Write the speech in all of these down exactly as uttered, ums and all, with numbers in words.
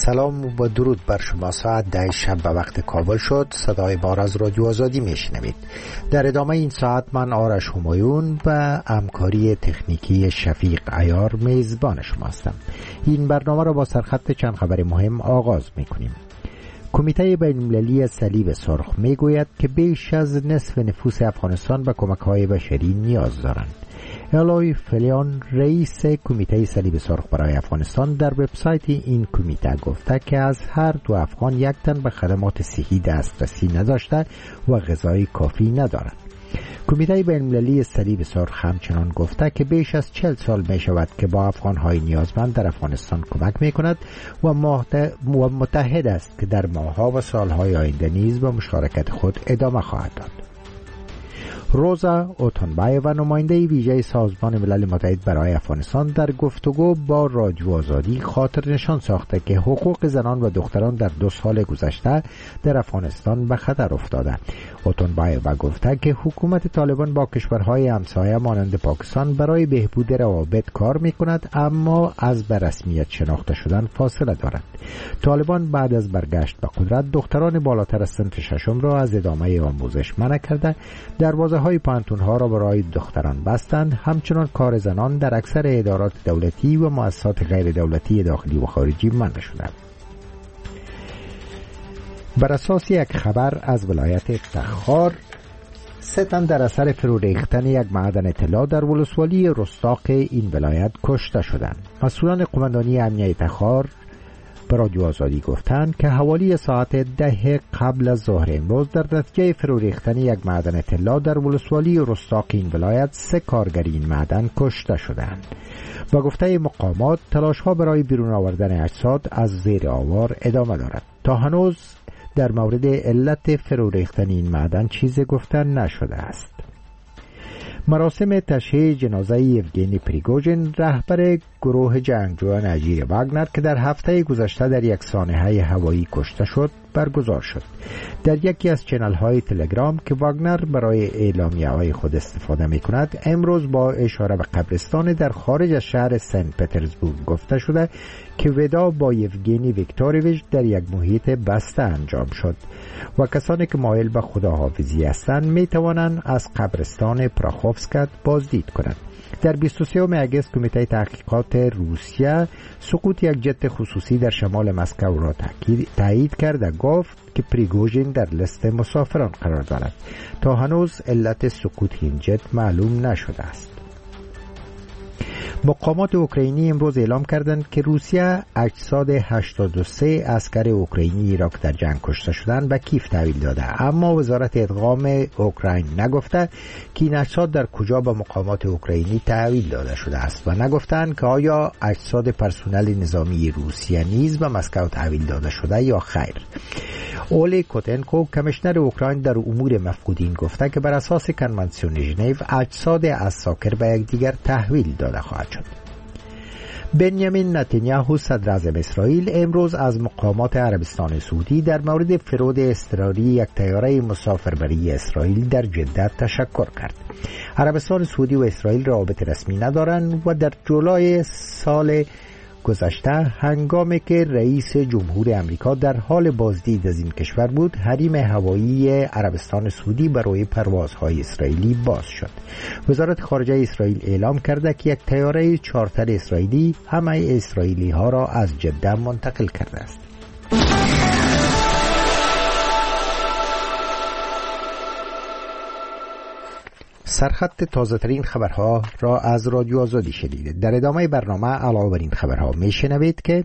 سلام و درود بر شما. ساعت ده شب به وقت کابل شد. صدای بار از رادیو آزادی میشنوید. در ادامه این ساعت من آرش همایون و همکاری تکنیکی شفیق عیار میزبان شما هستم. این برنامه را با سرخط چند خبر مهم آغاز میکنیم. کمیته بین‌المللی صلیب سرخ میگوید که بیش از نصف نفوس افغانستان به کمک‌های بشری نیاز دارند. الوی فلیان رئیس کمیته صلیب سرخ برای افغانستان در وبسایت این کمیته گفته که از هر دو افغان یک تن به خدمات صحی دسترسی نداشته و غذای کافی ندارند. کمیته بین‌المللی صلیب سرخ همچنان گفته که بیش از چهل سال می شود که با افغان‌های نیازمند در افغانستان کمک می کند و متحد است که در ماه‌ها و سال‌های آینده نیز به مشارکت خود ادامه خواهد داد. روزا اوتونبایو و نماینده ویژه سازمان ملل متحد برای افغانستان در گفتگو با رادیو آزادی خاطر نشان ساخته که حقوق زنان و دختران در دو سال گذشته در افغانستان به خطر افتاده. اوتونبایو گفته که حکومت طالبان با کشورهای همسایه مانند پاکستان برای بهبود روابط کار می کند، اما از به رسمیت شناخته شدن فاصله دارد. طالبان بعد از برگشت به قدرت دختران بالاتر از سن ششم را از ادامه آموزش منع کرده، دروازه های پانتونها را برای دختران بستند. همچنان کار زنان در اکثر ادارات دولتی و مؤسسات غیر دولتی داخلی و خارجی منع شده. بر اساس یک خبر از ولایت تخار، سه تن در اثر فرو ریختن یک معدن طلا در ولسوالی رستاق این ولایت کشته شدند. مسئولان قماندانی امنیه تخار به رادیو آزادی گفتند که حوالی ساعت ده قبل از ظهر امروز در نتیجه فرو ریختن یک معدن طلا در ولسوالی رستاق این ولایت سه کارگر این معدن کشته شدند. با گفته مقامات تلاش‌ها برای بیرون آوردن اجساد از زیر آوار ادامه دارد. تا هنوز در مورد علت فرو ریختن این معدن چیزی گفته نشده است. مراسم تشییع جنازه یوگنی پریگوژین، رهبر گروه جنگجویان اجیر واگنر که در هفته گذشته در یک سانحه هوایی کشته شد، برگزار شد. در یکی از چنل های تلگرام که واگنر برای اعلامیه های خود استفاده می کند، امروز با اشاره به قبرستان در خارج از شهر سن پترزبورگ گفته شده که ودا با یوگنی ویکتورویچ در یک محیط بسته انجام شد و کسانی که مایل به خداحافظی هستند می توانند از قبرستان پراخوفسک بازدید کنند. در بیست و سوم اگست کمیته تحقیقات روسیه سقوط یک جت خصوصی در شمال مسکو را تایید کرد و گفت که پریگوژین در لیست مسافران قرار دارد. تا هنوز علت سقوط این جت معلوم نشده است. مقامات اوکراینی امروز اعلام کردند که روسیه اجساد هشتاد و سه عسکر اوکراینی را که در جنگ کشته شدند به کیف تحویل داده، اما وزارت ادغام اوکراین نگفته که این اجساد در کجا به مقامات اوکراینی تحویل داده شده است و نگفتند که آیا اجساد پرسنل نظامی روسیه نیز به مسکو تحویل داده شده یا خیر. اولی کوتنکو کمیشنر اوکراین در امور مفقودین گفته که بر اساس کنوانسیون ژنو اجساد عساکر به یکدیگر تحویل داده خواهد شد. بنیامین نتانیاهو صدر اعظم اسرائیل امروز از مقامات عربستان سعودی در مورد فرود اضطراری یک طیاره مسافربری اسرائیل در جده تشکر کرد. عربستان سعودی و اسرائیل روابط رسمی ندارند و در جولای سال گذشته هنگامی که رئیس جمهور امریکا در حال بازدید از این کشور بود، حریم هوایی عربستان سعودی برای پروازهای اسرائیلی باز شد. وزارت خارجه اسرائیل اعلام کرده که یک طیاره چارتر اسرائیلی همه اسرائیلی ها را از جده منتقل کرده است. سرخط تازه ترین خبرها را از رادیو آزادی شنیدید. در ادامه برنامه علاوه بر این خبرها می شنوید که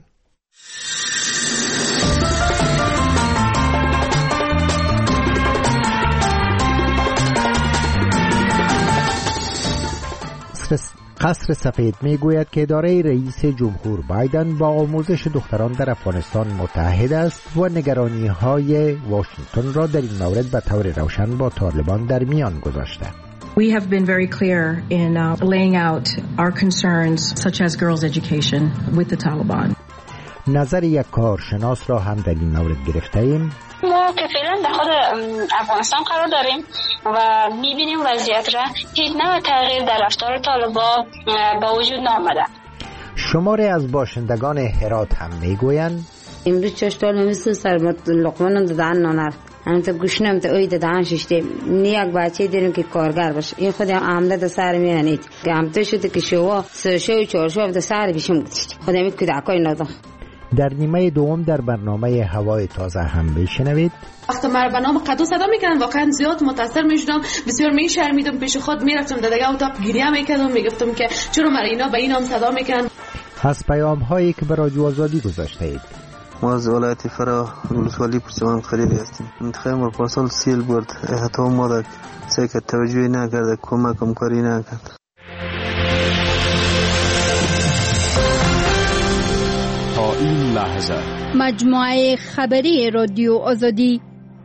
قصر سفید می گوید که اداره رئیس جمهور بایدن با آموزش دختران در افغانستان متحد است و نگرانی های واشنگتن را در این مورد به طور روشن با طالبان در میان گذاشته. We have been very clear in uh, laying out our concerns, such as girls' education, with the Taliban. نظر یک کارشناس را هم در این مورد گرفته ایم. ما که فعلا در خود افغانستان قرار داریم و میبینیم وضعیت را هیچ نوع تغییر در رفتار طالبان با وجود نآمده. شماری از باشندگان هرات هم میگویند امروز چشتال مثل سر لقمه دادن نانر هم تا گوشنم تا اوی دادن ششته نیاک بچه دیدم که کارگر باشه این خودم عمله دا سر میانید که همتا شده که شوا سرشو و چارشو دا سر پیشم گذاشت خودم کودکای ندام. در نیمه دوم در برنامه هوای تازه هم بشنوید. وقتی مرا به نام قدو صدا میکنن واقعا زیاد متاثر میشدم، بسیار میشرمیدم، پیش خود میرفتم در دیگه اتاق گریه میکردم، میگفتم که چرا مرا اینا به این نام صدا میکنن. از پیام هایی که به رادیو آزادی گذاشته اید. ما از ولایت فرا ولسوالی پرچمان خریدی هستیم. منطقه ما پارسال سیل برد، حتی ما در سعی که توجهی نکرده، کمک کاری نکرد. تا این لحظه مجموعه خبری رادیو آزادی.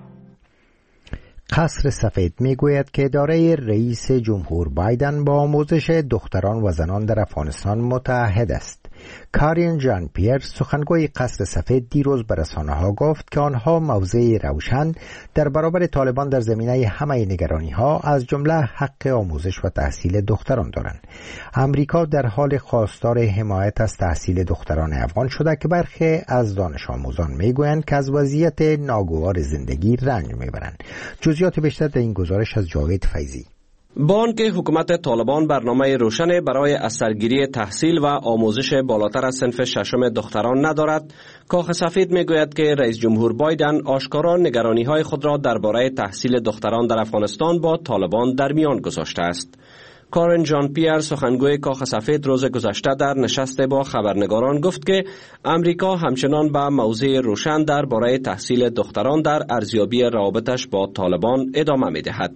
قصر سفید میگوید که اداره رئیس جمهور بایدن با آموزش دختران و زنان در افغانستان متعهد است. کارین جان پیر سخنگوی قصر سفید دیروز به رسانه‌ها گفت که آنها موضع روشن در برابر طالبان در زمینه همه نگرانی‌ها از جمله حق آموزش و تحصیل دختران دارند. امریکا در حال خواستار حمایت از تحصیل دختران افغان شده که برخی از دانش آموزان میگویند که از وضعیت ناگوار زندگی رنج میبرند. جزئیات بیشتر در این گزارش از جاوید فیضی. با آنکه حکومت طالبان برنامه روشن برای از سرگیری تحصیل و آموزش بالاتر از صنف ششم دختران ندارد، کاخ سفید میگوید که رئیس جمهور بایدن آشکارا نگرانی‌های خود را درباره تحصیل دختران در افغانستان با طالبان در میان گذاشته است. کارن جان پیر سخنگوی کاخ سفید روز گذشته در نشست با خبرنگاران گفت که امریکا همچنان به موضع روشن درباره تحصیل دختران در ارزیابی روابطش با طالبان ادامه می‌دهد.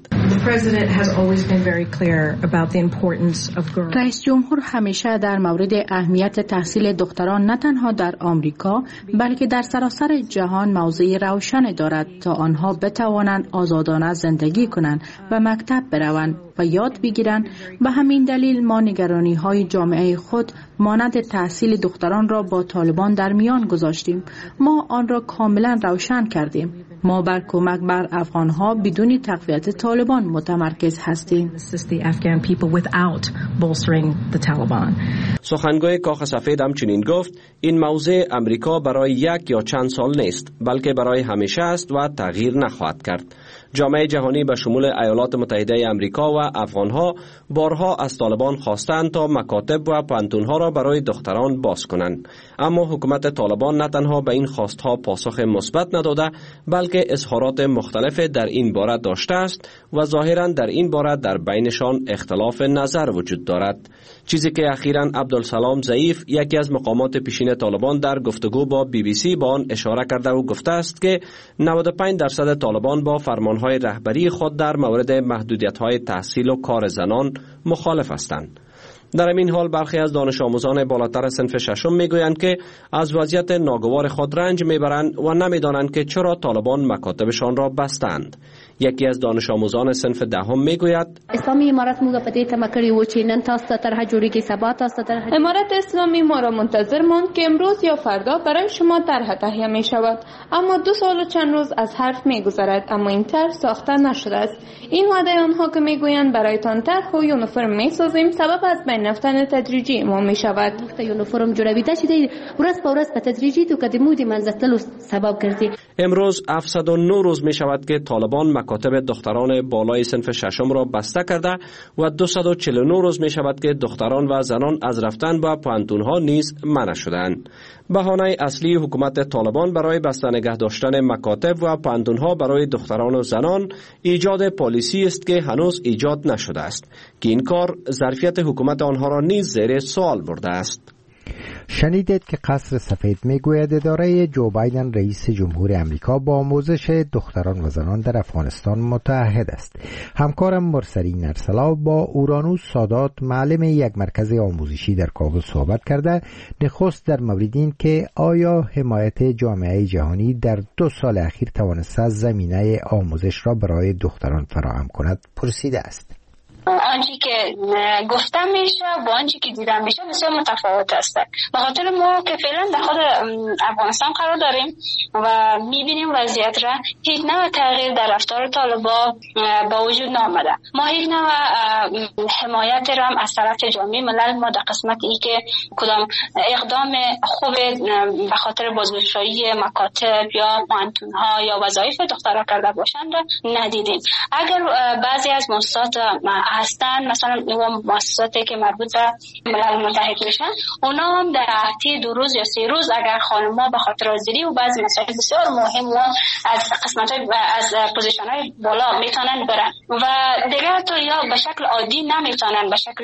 رئیس جمهور همیشه در مورد اهمیت تحصیل دختران نه تنها در آمریکا بلکه در سراسر جهان موضع روشن دارد تا آنها بتوانند آزادانه زندگی کنند و مکتب بروند و یاد بگیرند. به همین دلیل ما نگرانی های جامعه خود مانند تحصیل دختران را با طالبان در میان گذاشتیم. ما آن را کاملا روشن کردیم. ما بر کمک بر افغانها بدون تقویت طالبان متمرکز هستیم. سخنگوی کاخ سفید همچنین گفت این موضوع امریکا برای یک یا چند سال نیست بلکه برای همیشه است و تغییر نخواهد کرد. جامعه جهانی به شمول ایالات متحده امریکا و افغانها بارها از طالبان خواستند تا مکاتب و پانتونها را برای دختران باز کنند، اما حکومت طالبان نه تنها به این خواستها پاسخ مثبت نداده بلکه اظهارات مختلف در این باره داشته است و ظاهرا در این باره در بینشان اختلاف نظر وجود دارد. چیزی که اخیراً عبدالسلام ضعیف یکی از مقامات پیشین طالبان در گفتگو با بی بی سی با آن اشاره کرده و گفته است که نود و پنج درصد طالبان با فرمانهای رهبری خود در مورد محدودیت‌های تحصیل و کار زنان مخالف هستند. در این حال برخی از دانش آموزان بالاتر صنف ششم میگویند که از وضعیت ناگوار خود رنج میبرند و نمیدانند که چرا طالبان مکاتبشان را بستند. یکی از دانش آموزان صنف دهم میگوید اسلامی امارت موږ په دې تمه کړی و چې نن تاسو ته طرح جوړیږي سبا تاسو ته طرح. امارت اسلامی ما را منتظر ماند که امروز یا فردا برای شما طرح تهیه می شود، اما دو سال و چند روز از حرف میگذرد اما این طرح ساخته نشده است. این وعده آنها که میگویند برایتان طرح و یونیفرم میسازیم سبب از بین رفتن تدریجی ما می شود. یونیفرم جوړوي چې دی ورځ په ورځ په تدریجی تو قدمو دی منځتلو سبب ګرځي. امروز هفتصد و نه روز می شود که طالبان مکاتب دختران بالای صنف ششم را بسته کرده و دویست و چهل و نه روز می شود که دختران و زنان از رفتن به پانتونها نیز منع شدند. بهانه اصلی حکومت طالبان برای بسته نگه داشتن مکاتب و پانتونها برای دختران و زنان ایجاد پالیسی است که هنوز ایجاد نشده است که این کار ظرفیت حکومت آنها را نیز زیر سوال برده است. شنیدید که قصر سفید میگوید اداره جو بایدن رئیس جمهور امریکا با آموزش دختران و زنان در افغانستان متعهد است. همکارم مرسلی نرسلا با اورانوس سادات معلم یک مرکز آموزشی در کابل صحبت کرده. نخست در مورد این که آیا حمایت جامعه جهانی در دو سال اخیر توانسته زمینه آموزش را برای دختران فراهم کند پرسیده است. آنچه که گفته میشه با آنچه که دیده میشه بسیار متفاوت است. به خاطر ما که فعلا در خود افغانستان قرار داریم و میبینیم وضعیت را هیچ نوع تغییر در رفتار طالبان با وجود نامده. ما هیچ نوع حمایت را هم از طرف جامعه ملل ما در قسمت ای که کدام اقدام خوب به خاطر بازگشایی مکاتب یا پانتونها یا وظایف دخترها کرده باشند ندیدیم. اگر بعضی از مؤسسات هستند، مثلا مؤسساتی که مربوط به ملل متحد میشن، اونا هم در هفته دو روز یا سه روز اگر خانم‌ها به خاطر حاضری و بعضی مسائل بسیار مهم و از قسمت‌های از پوزیشن‌های بالا میتونن برن و دیگه تو یا به شکل عادی نمیتونن، به شکل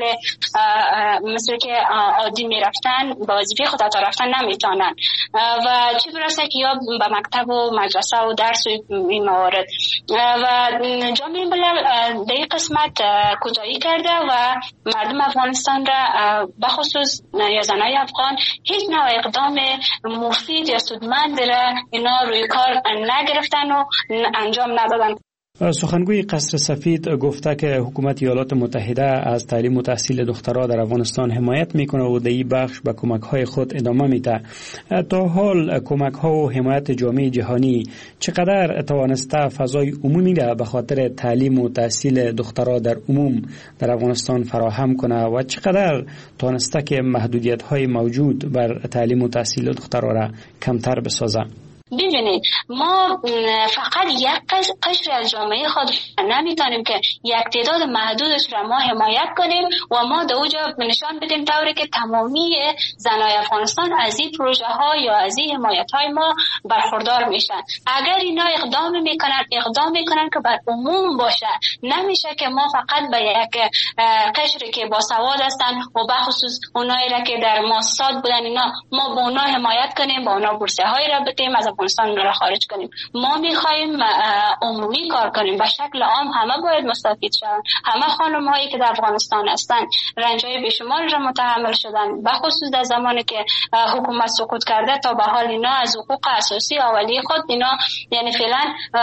مثل که عادی میرفتن به وظیفه خود تا رفتن نمیتونن و چه برسه که یا به مکتب و مدرسه و درس و این موارد و جامعه ملل در این قسمت کوتاهی کرده و مردم افغانستان را به خصوص یا زنای افغان هیچ نوع اقدام مفید یا سودمند را اینا روی کار نگرفتن و انجام ندادن. سخنگوی قصر سفید گفته که حکومت ایالات متحده از تعلیم و تحصیل دخترها در افغانستان حمایت میکنه و در این بخش به کمک های خود ادامه میده. تا حال کمک ها و حمایت جامعه جهانی چقدر توانسته فضای عمومی را به خاطر تعلیم و تحصیل دخترها در عموم در افغانستان فراهم کنه و چقدر توانسته که محدودیت های موجود بر تعلیم و تحصیل دخترها را کمتر بسازه؟ ببینید ما فقط یک قشر از جامعه خود نمیتونیم که یک تعداد محدودش را ما حمایت کنیم و ما در اونجا نشان بدیم طوری که تمامی زنای افغانستان از این پروژه ها یا از این حمایت های ما برخوردار میشن. اگر اینا اقدام میکنن اقدام میکنن که بر عموم باشه، نمیشه که ما فقط به یک قشری که با سواد هستن و به خصوص اونایی را که در مؤسسات بودن اینا ما با اونا حمایت کنیم، با اونا بورسیه هایی را بدیم، از افغانستان را خارج کنیم. ما میخوایم عمومی کار کنیم، به شکل عام همه باید مستفید شوند. همه خانم هایی که در افغانستان هستند رنج های بیشمار را متحمل شدن، به خصوص در زمانی که حکومت سقوط کرده تا به حال اینا از حقوق اساسی اولیه خود اینا یعنی فعلا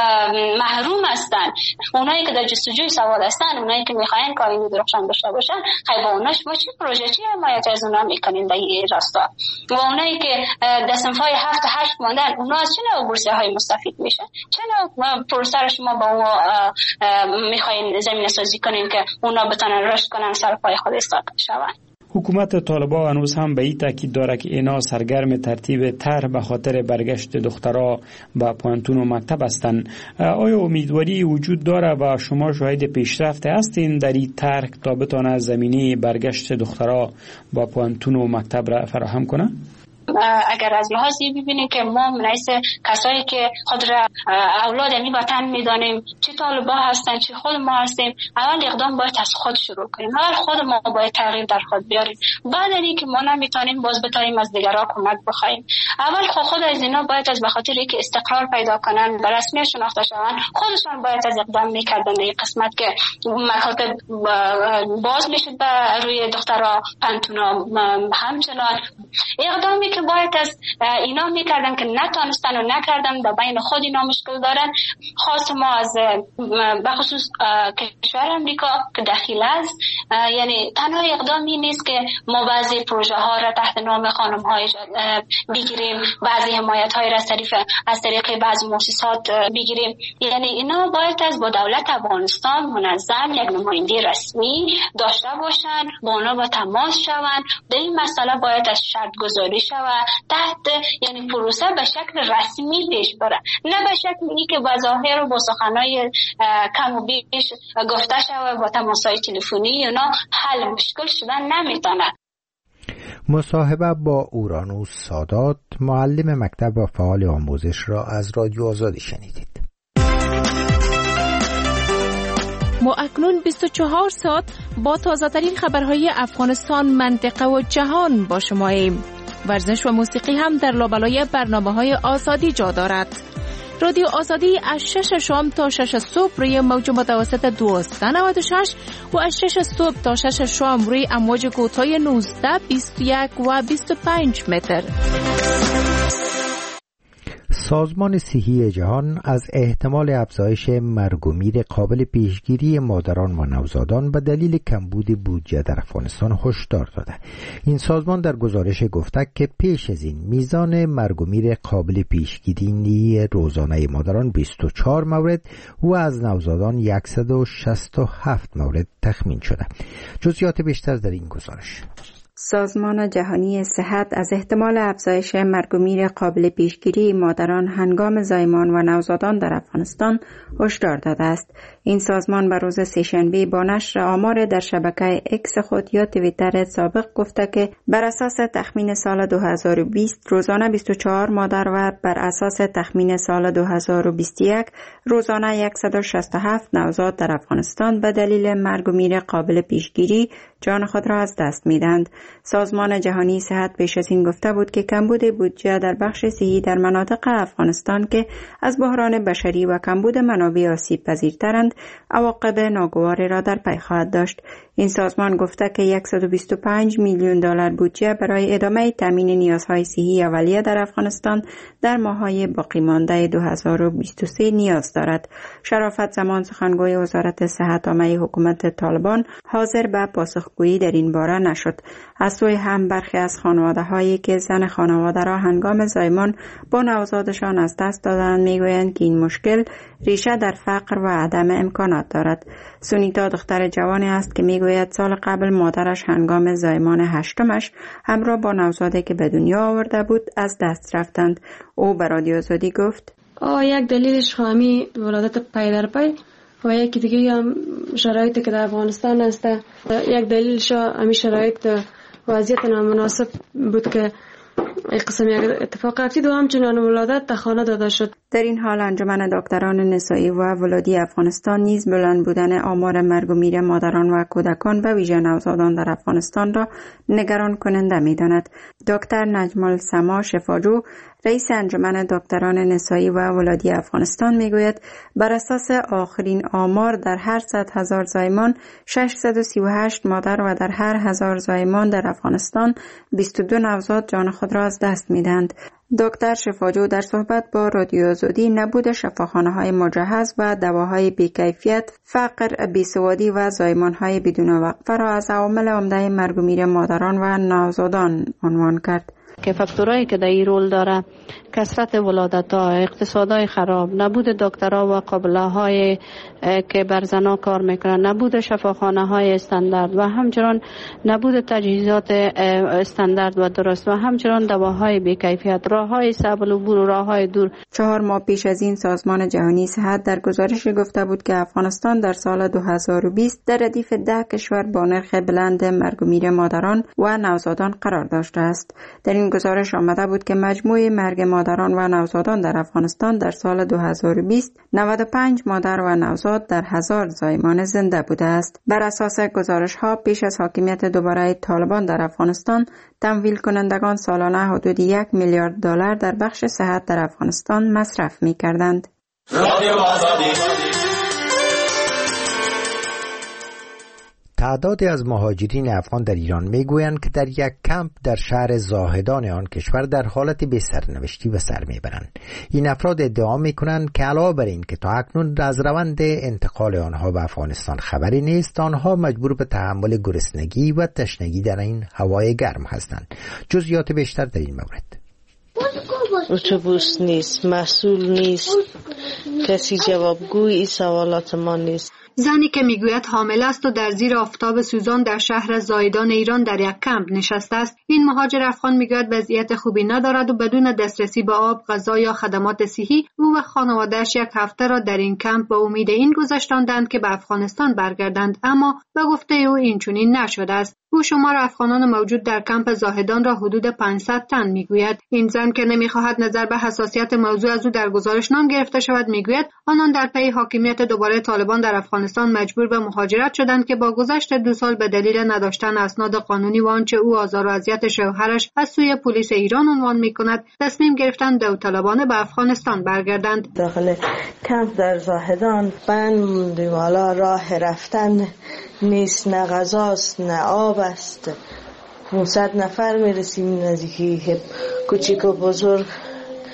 محروم هستند. اونایی که در جستجوی سواد هستند، اونایی که میخواین کاری درخشان داشته باشن، خیلی با اوناش ما چه پروژه چه حمایت از اونا میکنیم در این راستا؟ و اونایی که در صنف‌های هفت هشت ماندن، اونا از چه نوع بورسیه های مستفید میشن؟ چه نوع پروسه را شما با اونا میخواین زمینه سازی کنین که اونا بتونن رشد کنن، سر پای خود ایستاد شوند؟ حکومت طالبان هنوز هم به این تاکید داره که اینا سرگرم ترتیب طرح به خاطر برگشت دخترها به پوانتون و مکتب هستند. آیا امیدواری وجود داره و شما شاهد پیشرفت هستین در این طرح تا بتونه زمینه برگشت دخترها به پوانتون و مکتب را فراهم کنه؟ اگر از لحاظی ببینیم که ما منعیس کسایی که خود را اولاد می وطن می دانیم، چه طالبا هستن چه خود ما هستیم، اول اقدام باید از خود شروع کنیم. اول خود ما باید تغییر در خود بیاریم. بعد از اینکه ما نمیتونیم باز بتونیم از دیگران کمک بخوایم. اول خود خود از اینا باید از بخاطر اینکه استقرار پیدا کنن، به رسمیت شناخته شوند، خودشان باید از اقدام میکردن. این قسمت که مکاتب باز میشد به روی دخترها، پانتونا همچنان اقدامی که باید از اینا میکردن که نتونستن و نکردن، در بین خود اینا مشکل دارن. خاص ما از بخصوص کشور امریکا که دخیل است، یعنی تنها اقدامی نیست که ما بعضی پروژه ها را تحت نام خانم های بگیریم، بعضی حمایت های را از طریق از طریق بعضی مؤسسات بگیریم. یعنی اینا باید از با دولت افغانستان منظم یک نماینده رسمی داشته باشن، با اونا با تماس شوند. به این مسئله باید از شرط گذاری شود، تحت یعنی پروسه به شکل رسمی پیش بره، نه به شکلی که با ظاهر و با سخنای کم و بیش گفته شود با تماسهای تلفنی اینا حل مشکل شدن نمیتونه. مصاحبه با اورانوس سادات، معلم مکتب و فعال آموزش را از رادیو آزادی شنیدید. ما اکنون بیست و چهار ساعت با تازه‌ترین خبرهای افغانستان، منطقه و جهان با شماییم. ورزش و موسیقی هم در لابلای برنامه‌های آزادی جا دارد. رادیو آزادی از شش شام تا شش صبح روی موج متوسط دویست و نود و شش و از شش صبح تا شش شام روی امواج کوتاه نوزده، بیست و یک و بیست و پنج متر. سازمان صحی جهان از احتمال افزایش مرگ و میر قابل پیشگیری مادران و نوزادان به دلیل کمبود بودجه در افغانستان هشدار داده. این سازمان در گزارش گفته که پیش از این میزان مرگ و میر قابل پیشگیری روزانه مادران بیست و چهار مورد و از نوزادان صد و شصت و هفت مورد تخمین شده. جزئیات بیشتر در این گزارش. سازمان جهانی صحت از احتمال افزایش مرگ و میر قابل پیشگیری مادران هنگام زایمان و نوزادان در افغانستان هشدار داده است. این سازمان بر روز سه‌شنبه با نشر آمار در شبکه اکس خود یا توییتر سابق گفته که بر اساس تخمین سال دو هزار و بیست روزانه بیست و چهار مادر و بر اساس تخمین سال دو هزار و بیست و یک روزانه صد و شصت و هفت نوزاد در افغانستان به دلیل مرگ و میر قابل پیشگیری جان خود را از دست می‌دهند. سازمان جهانی صحت پیش از این گفته بود که کمبود بودجه در بخش صحی در مناطق افغانستان که از بحران بشری و کمبود منابع آسیب پذیرترند عواقب ناگواری را در پی خواهد داشت. این سازمان گفته که صد و بیست و پنج میلیون دلار بودجه برای ادامه تامین نیازهای صحی اولیه در افغانستان در ماه‌های باقی مانده دو هزار و بیست و سه نیاز دارد. شرافت زمان سخنگوی وزارت صحت عامه حکومت طالبان حاضر به پاسخگویی در این باره نشد. از سوی هم برخی از خانواده‌هایی که زن خانواده را هنگام زایمان با نوزادشان از دست دادند میگویند که این مشکل ریشه در فقر و عدم امکانات دارد. سونیتا دختر جوانی است که میگوید سال قبل مادرش هنگام زایمان هشتمش همراه با نوزادی که به دنیا آورده بود از دست رفتند. او به رادیو آزادی گفت: آه یک دلیلش خوامی ولادت پی در پی و یکی دیگه هم شرایطی که در افغانستان است. یک دلیلش همین شرایط وضعیت نامناسب بود که یک قسم یک اتفاق افتید و همچنان ولادت در خانه داده شد. در این حال انجمن دکتران نسایی و ولادی افغانستان نیز بلند بودن آمار مرگ و میر مادران و کودکان به ویژه نوزادان در افغانستان را نگران کننده می‌داند. دکتر نجم السما شفاجو رئیس انجمن دکتران نسایی و ولادی افغانستان میگوید بر اساس آخرین آمار در هر صد هزار زایمان ششصد و سی و هشت مادر و در هر هزار زایمان در افغانستان بیست و دو نوزاد جان خود را از دست میدهند. دکتر شفاجو در صحبت با رادیو آزادی نبود شفاخانه‌های مجهز و دواهای بی‌کیفیت، فقر، بیسوادی و زایمان‌های بدون وقفه را از عوامل عمده مرگ و میر مادران و نوزادان عنوان کرد. که فاکتورایی که در این رول داره کثرت ولادت‌ها، اقتصادهای خراب، نبود دکترها و قابله‌های که بر زن‌ها کار میکنن، نبود شفاخانه‌های استاندارد و همچنین نبود تجهیزات استاندارد و درست و همچنین دواهای بی‌کیفیت، راه‌های صعب العبور و راه‌های دور. چهار ماه پیش از این سازمان جهانی صحت در گزارش گفته بود که افغانستان در سال دو هزار و بیست در ردیف ده کشور با نرخ بلند مرگ و میر مادران و نوزادان قرار داشته است. در این گزارش آمده بود که مجموع مرگ مادران و نوزادان در افغانستان در سال دو هزار و بیست نود و پنج مادر و نوزاد در هزار زایمان زنده بوده است. بر اساس گزارش ها پیش از حاکمیت دوباره طالبان در افغانستان تمویل کنندگان سالانه حدود یک میلیارد دلار در بخش صحت در افغانستان مصرف می کردند. تعدادی از مهاجرین افغان در ایران میگویند که در یک کمپ در شهر زاهدان آن کشور در حالت بی سرنوشتی به سر میبرند. این افراد ادعا میکنند که علاوه بر این که تا اکنون از روند انتقال آنها به افغانستان خبری نیست، آنها مجبور به تحمل گرسنگی و تشنگی در این هوای گرم هستند. جزئیات بیشتر در این مورد. اتوبوس نیست، مسئول نیست، کسی جوابگوی این سوالات ما نیست. زنی که میگوید حامل است و در زیر آفتاب سوزان در شهر زایدان ایران در یک کمپ نشسته است. این مهاجر افغان میگوید وضعیت خوبی ندارد و بدون دسترسی به آب، غذا یا خدمات صحی او و خانواده‌اش یک هفته را در این کمپ به امید این گذشتاندند که به افغانستان برگردند، اما به گفته او این چنین نشده است. او شمار افغانان موجود در کمپ زاهدان را حدود پانصد تن میگوید. این زن که نمیخواهد نظر به حساسیت موضوع از او در گزارش نام گرفته شود میگوید آنان در پی حاکمیت دوباره طالبان در افغانستان مجبور به مهاجرت شدند که با گذشت دو سال به دلیل نداشتن اسناد قانونی و آنچه او آزار و اذیت شوهرش از سوی پلیس ایران عنوان میکند تصمیم گرفتند داوطلبانه به افغانستان برگردند. داخل کمپ در زاهدان بند موندیم، حالا راه رفتن نیست، نه غذاست نه آب است. پانصد نفر میرسیم نزدیکی کوچیک و بزرگ،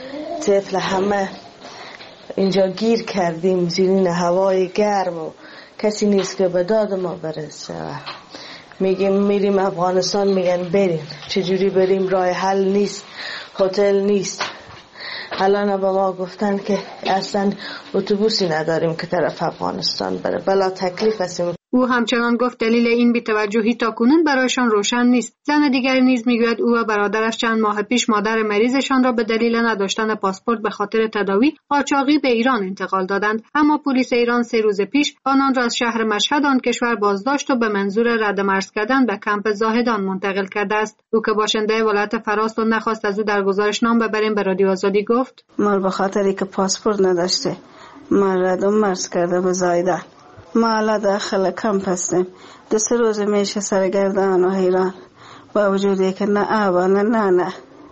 طفل همه اینجا گیر کردیم زیرین هوای گرم و کسی نیست که به داد ما برسه. میگیم میریم افغانستان، میگن بریم. چجوری بریم؟ راه حل نیست، هتل نیست. الان به ما گفتن که اصلا اتوبوسی نداریم که طرف افغانستان بره. بلا تکلیف هستیم. او همچنان گفت دلیل این بی‌توجهی تاکنون برایشان روشن نیست. زن دیگری نیز میگوید او و برادرش چند ماه پیش مادر مریضشان را به دلیل نداشتن پاسپورت به خاطر تداوی قاچاقی به ایران انتقال دادند، اما پلیس ایران سه روز پیش آنان را از شهر مشهد آن کشور بازداشت و به منظور ردمرز کردن به کمپ زاهدان منتقل کرده است. او که باشنده ولایت فراست و نخواست از او در گزارش نام ببریم به رادیو آزادی گفت: ما به خاطری که پاسپورت نداشته ما ردمرز کرده به زایدان. ما حالا داخل کمپ هستیم. دو سه روز میشه سرگردان و حیران، با وجودی که نه آبا نه نه نه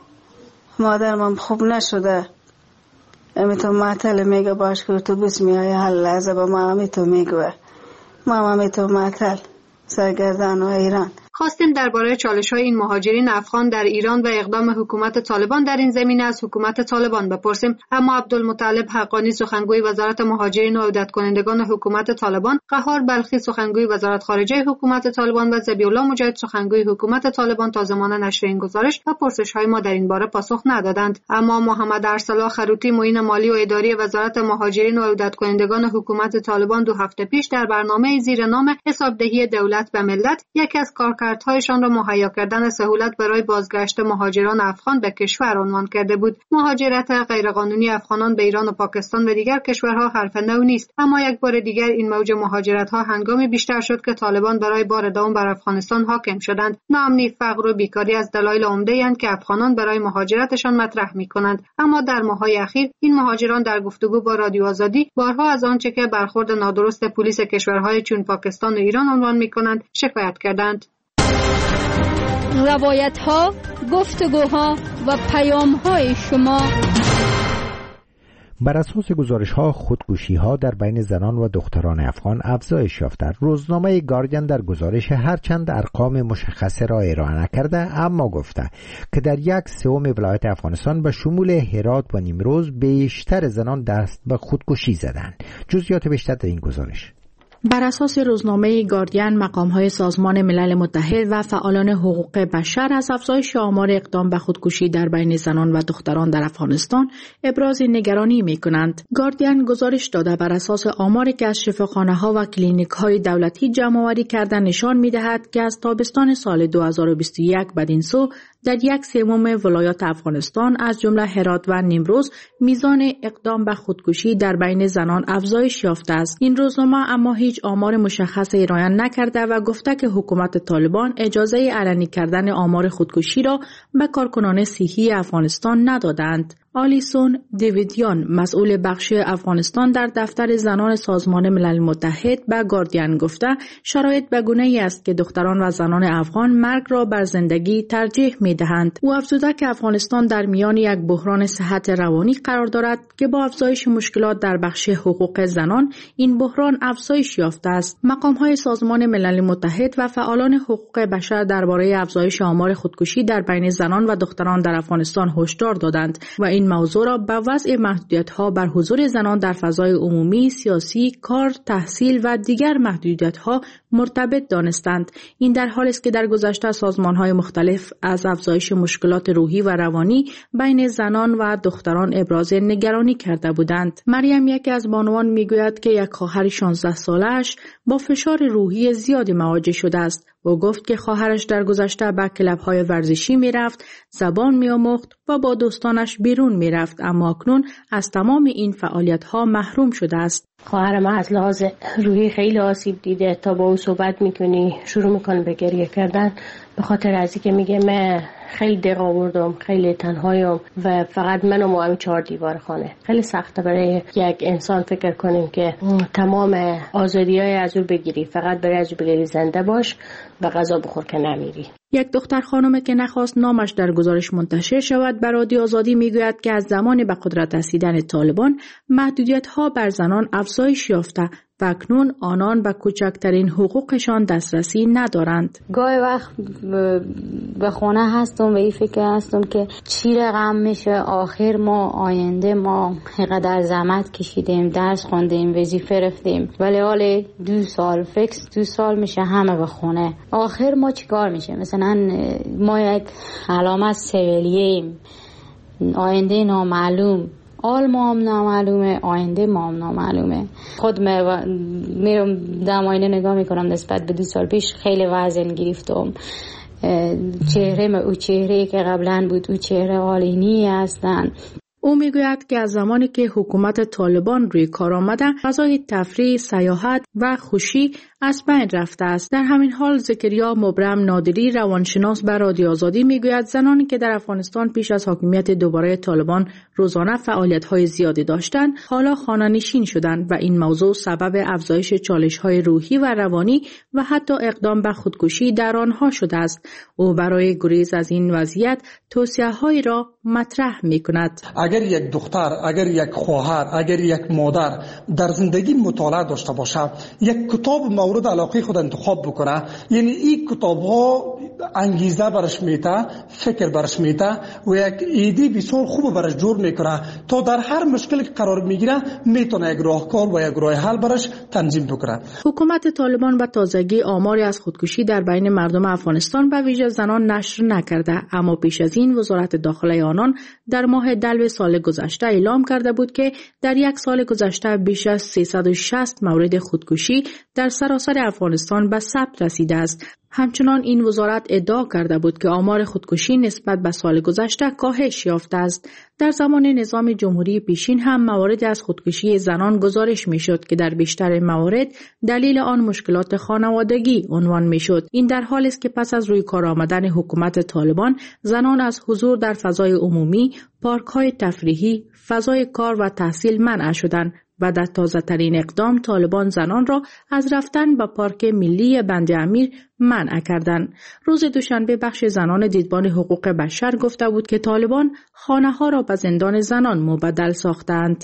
مادرم خوب نشده. امی تو معطل میگه باش که اتوبوس میای هر لحظه به ما امی تو میگوه ما امی تو معطل سرگردان و حیران. خواستیم درباره چالش‌های این مهاجرین افغان در ایران و اقدام حکومت طالبان در این زمینه از حکومت طالبان بپرسیم، اما عبدالمطلب حقانی سخنگوی وزارت مهاجرین و عودت کنندگان حکومت طالبان، قهار بلخی سخنگوی وزارت خارجه حکومت طالبان و ذبیح الله مجاهد سخنگوی حکومت طالبان تا زمان نشر این گزارش و پرسش‌های ما در این باره پاسخ ندادند. اما محمد ارسلا خروتی معین مالی و اداری وزارت مهاجرین و عودت کنندگان حکومت طالبان دو هفته پیش در برنامه زیر نام حسابدهی دولت به ملت یکی از کارکردهایشان را مهیا کردن سهولت برای بازگشت مهاجران افغان به کشور عنوان کرده بود. مهاجرت غیرقانونی افغانان به ایران و پاکستان و دیگر کشورها حرف نو نیست، اما یک بار دیگر این موج مهاجرت‌ها هنگامی بیشتر شد که طالبان برای بار دوم بر افغانستان حاکم شدند. ناامنی، فقر و بیکاری از دلایل عمده‌اند که افغانان برای مهاجرتشان مطرح می‌کنند، اما در ماه‌های اخیر این مهاجران در گفتگو با رادیو آزادی بارها از آنچه که برخورد نادرست پلیس کشورهای چون پاکستان و ایران عنوان می‌کنند شکایت کردند. روایت ها، گفتگوها و پیام های شما. بر اساس گزارش ها خودکشی ها در بین زنان و دختران افغان افزایش یافته. روزنامه گاردین در گزارش هرچند ارقام مشخصه را ارائه نکرده اما گفته که در یک سوم ولایت افغانستان به شمول هرات و نیمروز بیشتر زنان دست به خودکشی زدند. جزئیات بیشتر در این گزارش. بر اساس روزنامه گاردین، مقام‌های سازمان ملل متحد و فعالان حقوق بشر از افزایش آمار اقدام به خودکشی در بین زنان و دختران در افغانستان ابراز نگرانی می‌کنند. گاردین گزارش داده بر اساس آماری که از شفاخانه‌ها و کلینیک‌های دولتی جمع‌آوری کرده نشان می‌دهد که از تابستان سال دو هزار و بیست و یک بدین سو در یک سوم ولایات افغانستان از جمله هرات و نیمروز میزان اقدام به خودکشی در بین زنان افزایش یافته است. این روزنامه اما هیچ آمار مشخص ارائه نکرده و گفته که حکومت طالبان اجازه علنی کردن آمار خودکشی را به کارکنان صحی افغانستان ندادند. آلیسون دیویدیان، مسئول بخش افغانستان در دفتر زنان سازمان ملل متحد، به گاردین گفته شرایط بگونه‌ای است که دختران و زنان افغان مرگ را بر زندگی ترجیح می‌دهند. او افزوده که افغانستان در میان یک بحران صحت روانی قرار دارد که با افزایش مشکلات در بخش حقوق زنان این بحران افزایش یافته است. مقام‌های سازمان ملل متحد و فعالان حقوق بشر درباره افزایش آمار خودکشی در بین زنان و دختران در افغانستان هشدار دادند و این موضوع را به وضع محدودیت‌ها بر حضور زنان در فضای عمومی، سیاسی، کار، تحصیل و دیگر محدودیت‌ها مرتبط دانستند. این در حالی است که در گذشته سازمان‌های مختلف از افزایش مشکلات روحی و روانی بین زنان و دختران ابراز نگرانی کرده بودند. مریم، یکی از بانوان، میگوید که یک خواهر شانزده ساله‌اش با فشار روحی زیادی مواجه شده است. او گفت که خواهرش در گذشته به کلب‌های ورزشی می‌رفت، زبان می‌آموخت و با دوستانش بیرون می‌رفت، اما اکنون از تمام این فعالیت‌ها محروم شده است. خواهر ما از لحاظ روحی خیلی آسیب دیده. تا با او صحبت می‌کنی شروع می‌کنه به گریه کردن، به خاطر از اینکه میگه من خیلی دق آوردم، خیلی تنهایم و فقط من و همین چهار دیوار خانه. خیلی سخته برای یک انسان فکر کنیم که تمام آزادی‌های از او بگیری، فقط برای از او بگیری زنده باش و غذا بخور که نمیری. یک دختر خانم که نخواست نامش در گزارش منتشر شود به رادیو آزادی میگوید که از زمان به قدرت رسیدن طالبان محدودیت‌ها بر زنان افزایش یافته و اکنون آنان به کوچکترین حقوقشان دسترسی ندارند. گاهی وقت به خونه هستم و این فکر هستم که چی رقم میشه، آخر ما آینده ما اینقدر زحمت کشیدیم، درس خوندیم، وظیفه رفتیم، ولی حال دو سال فکس دو سال میشه همه به خونه. آخر ما چیکار میشه؟ مثلا ما یک علامت سویلیه، آینده نامعلوم، آل ما هم نامعلومه، آینده ما هم نامعلومه. خود میرم دم آینه نگاه میکنم، نسبت به دو سال پیش خیلی وزن گرفتم، چهره او چهره که قبلا بود او چهره آلینی هستن. او میگوید که از زمانی که حکومت طالبان روی کار آمده، فضای تفریح، سیاحت و خوشی از بین رفته است. در همین حال زکریا مبرم نادری، روانشناس به رادیو آزادی، میگوید زنانی که در افغانستان پیش از حاکمیت دوباره طالبان روزانه فعالیت‌های زیادی داشتند، حالا خانه‌نشین شدند و این موضوع سبب افزایش چالش‌های روحی و روانی و حتی اقدام به خودکشی در آنها شده است. او برای گریز از این وضعیت توصیه‌هایی را مطرح می‌کند. اگر یک دختر، اگر یک خواهر، اگر یک مادر در زندگی مطالعه داشته باشه، یک کتاب مورد علاقه خود انتخاب بکنه، یعنی این کتاب ها انگیزه برش میده، فکر برش میده و یک ایده بسیار خوب برش جور میکنه تا در هر مشکلی که قرار میگیره میتونه یک راهکار و یک راه حل برش تنظیم بکنه. حکومت طالبان به تازگی آماری از خودکشی در بین مردم افغانستان به ویژه زنان نشر نکرده، اما پیش از این وزارت داخله آنان در ماه دلو سال گذشته اعلام کرده بود که در یک سال گذشته بیش از سیصد و شصت مورد خودکشی در سراسر افغانستان به ثبت رسیده است. همچنان این وزارت ادعا کرده بود که آمار خودکشی نسبت به سال گذشته کاهش یافته است. در زمان نظام جمهوری پیشین هم موارد از خودکشی زنان گزارش میشد که در بیشتر موارد دلیل آن مشکلات خانوادگی عنوان میشد. این در حالی است که پس از روی کار آمدن حکومت طالبان، زنان از حضور در فضای عمومی، پارک‌های تفریحی، فضای کار و تحصیل منع شدند و در تازه ترین اقدام طالبان زنان را از رفتن به پارک ملی بند امیر منع کردند. روز دوشنبه بخش زنان دیدبان حقوق بشر گفته بود که طالبان خانه ها را به زندان زنان مبدل ساختند.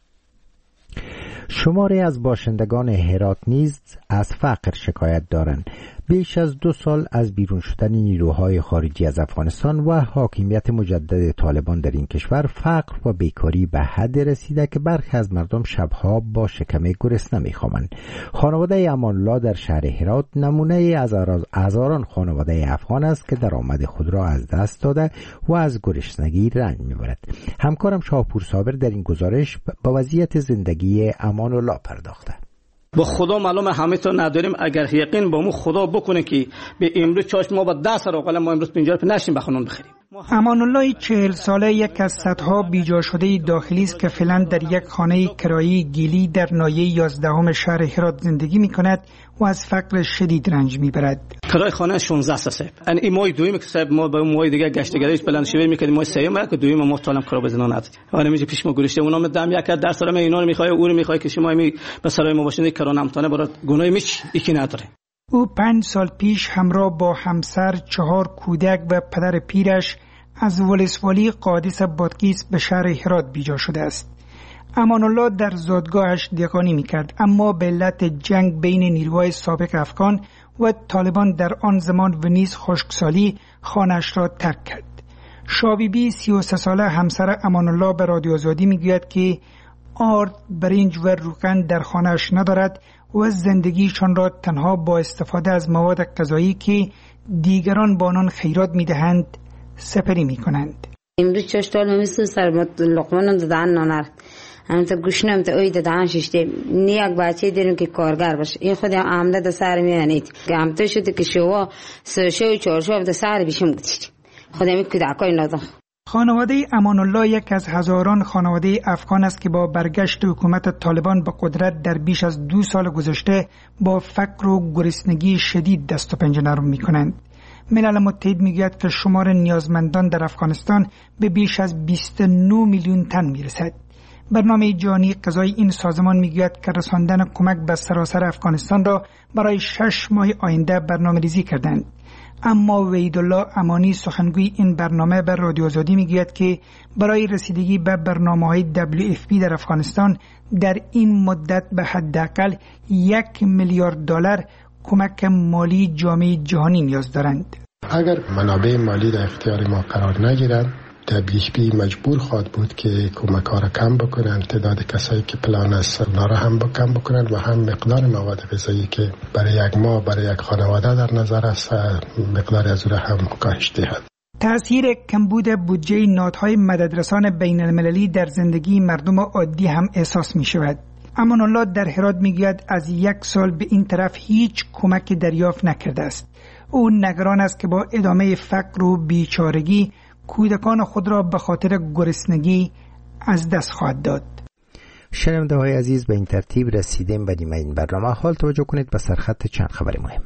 شماری از باشندگان هرات نیز از فقر شکایت دارند. بیش از دو سال از بیرون شدن نیروهای خارجی از افغانستان و حاکمیت مجدد طالبان در این کشور، فقر و بیکاری به حد رسیده که برخی از مردم شبها با شکم گرسنه می‌خوابند. خانواده امان‌الله در شهر هرات نمونه از هزاران خانواده افغان است که درآمد خود را از دست داده و از گرسنگی رنج می‌برد. همکارم شاهپور صابر در این گزارش با وضعیت زندگی امان‌الله پرداخته. با خدا معلومه همه تو نداریم، اگر یقین با مو خدا بکنه که به امروز چاش ما با ده سر اقل ما امروز پنجاه روپیه نشیم بخونون بخریم. امان‌الله چهل ساله یک از صدها بیجا شده داخلی است که فعلا در یک خانه کرایی گیلی در ناحیه یازدهم شهر هرات زندگی می‌کند و از فقر شدید رنج می‌برد. کرای خانه شانزده صاحب. یعنی این ماه دوم که صاحب ما با ماه دیگه گشتگیریش پلن شوی می‌کردیم، ماه سوم که دوم ما طالم کرا بزنان ندید. حالا میشه پیش ما گریشته اونا مدام یک در سر ما اینا رو می‌خواد، او رو می‌خواد که شما می به سرای ما باشید کرا نمتانه برات گناه میچ یکی نداره. او پنج سال پیش همراه با همسر، چهار کودک و پدر پیرش از ولسوالی قادس بادغیس به شهر هرات بیجا شده است. امان‌الله در زادگاهش دیقانی میکرد، اما به علت جنگ بین نیروهای سابق افغان و طالبان در آن زمان و نیز خشکسالی خانه‌اش را ترک کرد. شابیبی سی و سه ساله همسر امان‌الله به رادیو آزادی میگوید که آرد، برنج و روغن در خانه‌اش ندارد و زندگیشان را تنها با استفاده از مواد غذایی که دیگران با آنان خیرات میدهند سپری میکنند. امروز چشتال مثل سرمت لقمان دادن نانر هم تا گوشنم تا اوی دادن ششته نیاک بچه دیرم که کارگر باشه. این خودم عمله دا سر میانید که همتا شده که شوا سوشه و چارشو هم دا سر بیشم گذاشتیم. خودم کودکای نادم. خانواده امان‌الله یک از هزاران خانواده افغان است که با برگشت حکومت طالبان به قدرت در بیش از دو سال گذشته با فقر و گرسنگی شدید دست و پنجه نرم می‌کنند. ملل متحد میگوید که شمار نیازمندان در افغانستان به بیش از بیست و نه میلیون تن میرسد. برنامه جهانی غذایی این سازمان میگوید که رساندن کمک به سراسر افغانستان را برای شش ماه آینده برنامه ریزی کردند. اما وحیدالله امانی سخنگوی این برنامه بر رادیو آزادی میگوید که برای رسیدگی به برنامه‌های دبلیو اف پی در افغانستان در این مدت به حداقل یک میلیارد دلار کمک مالی جامعه جهانی نیاز دارند. اگر منابع مالی در اختیار ما قرار نگیرند، دبلیو اف پی مجبور خواهد بود که کمک ها را کم بکنند، تعداد کسایی که پلان است اونا را هم کم بکنند و هم مقدار مواد غذایی که برای یک ماه برای یک خانواده در نظر است مقدار از او را هم کاهش دهد. تأثیر کمبود بودجه نهادهای مددرسان بین المللی در زندگی مردم عادی هم احساس می شود. امان الله در هرات میگوید از یک سال به این طرف هیچ کمک دریافت نکرده است. او نگران است که با ادامه فقر و بیچارگی کودکان خود را به خاطر گرسنگی از دست خواهد داد. شنونده های عزیز، به این ترتیب رسیدیم به نیمه این برنامه. حال توجه کنید به سرخط چند خبر مهم.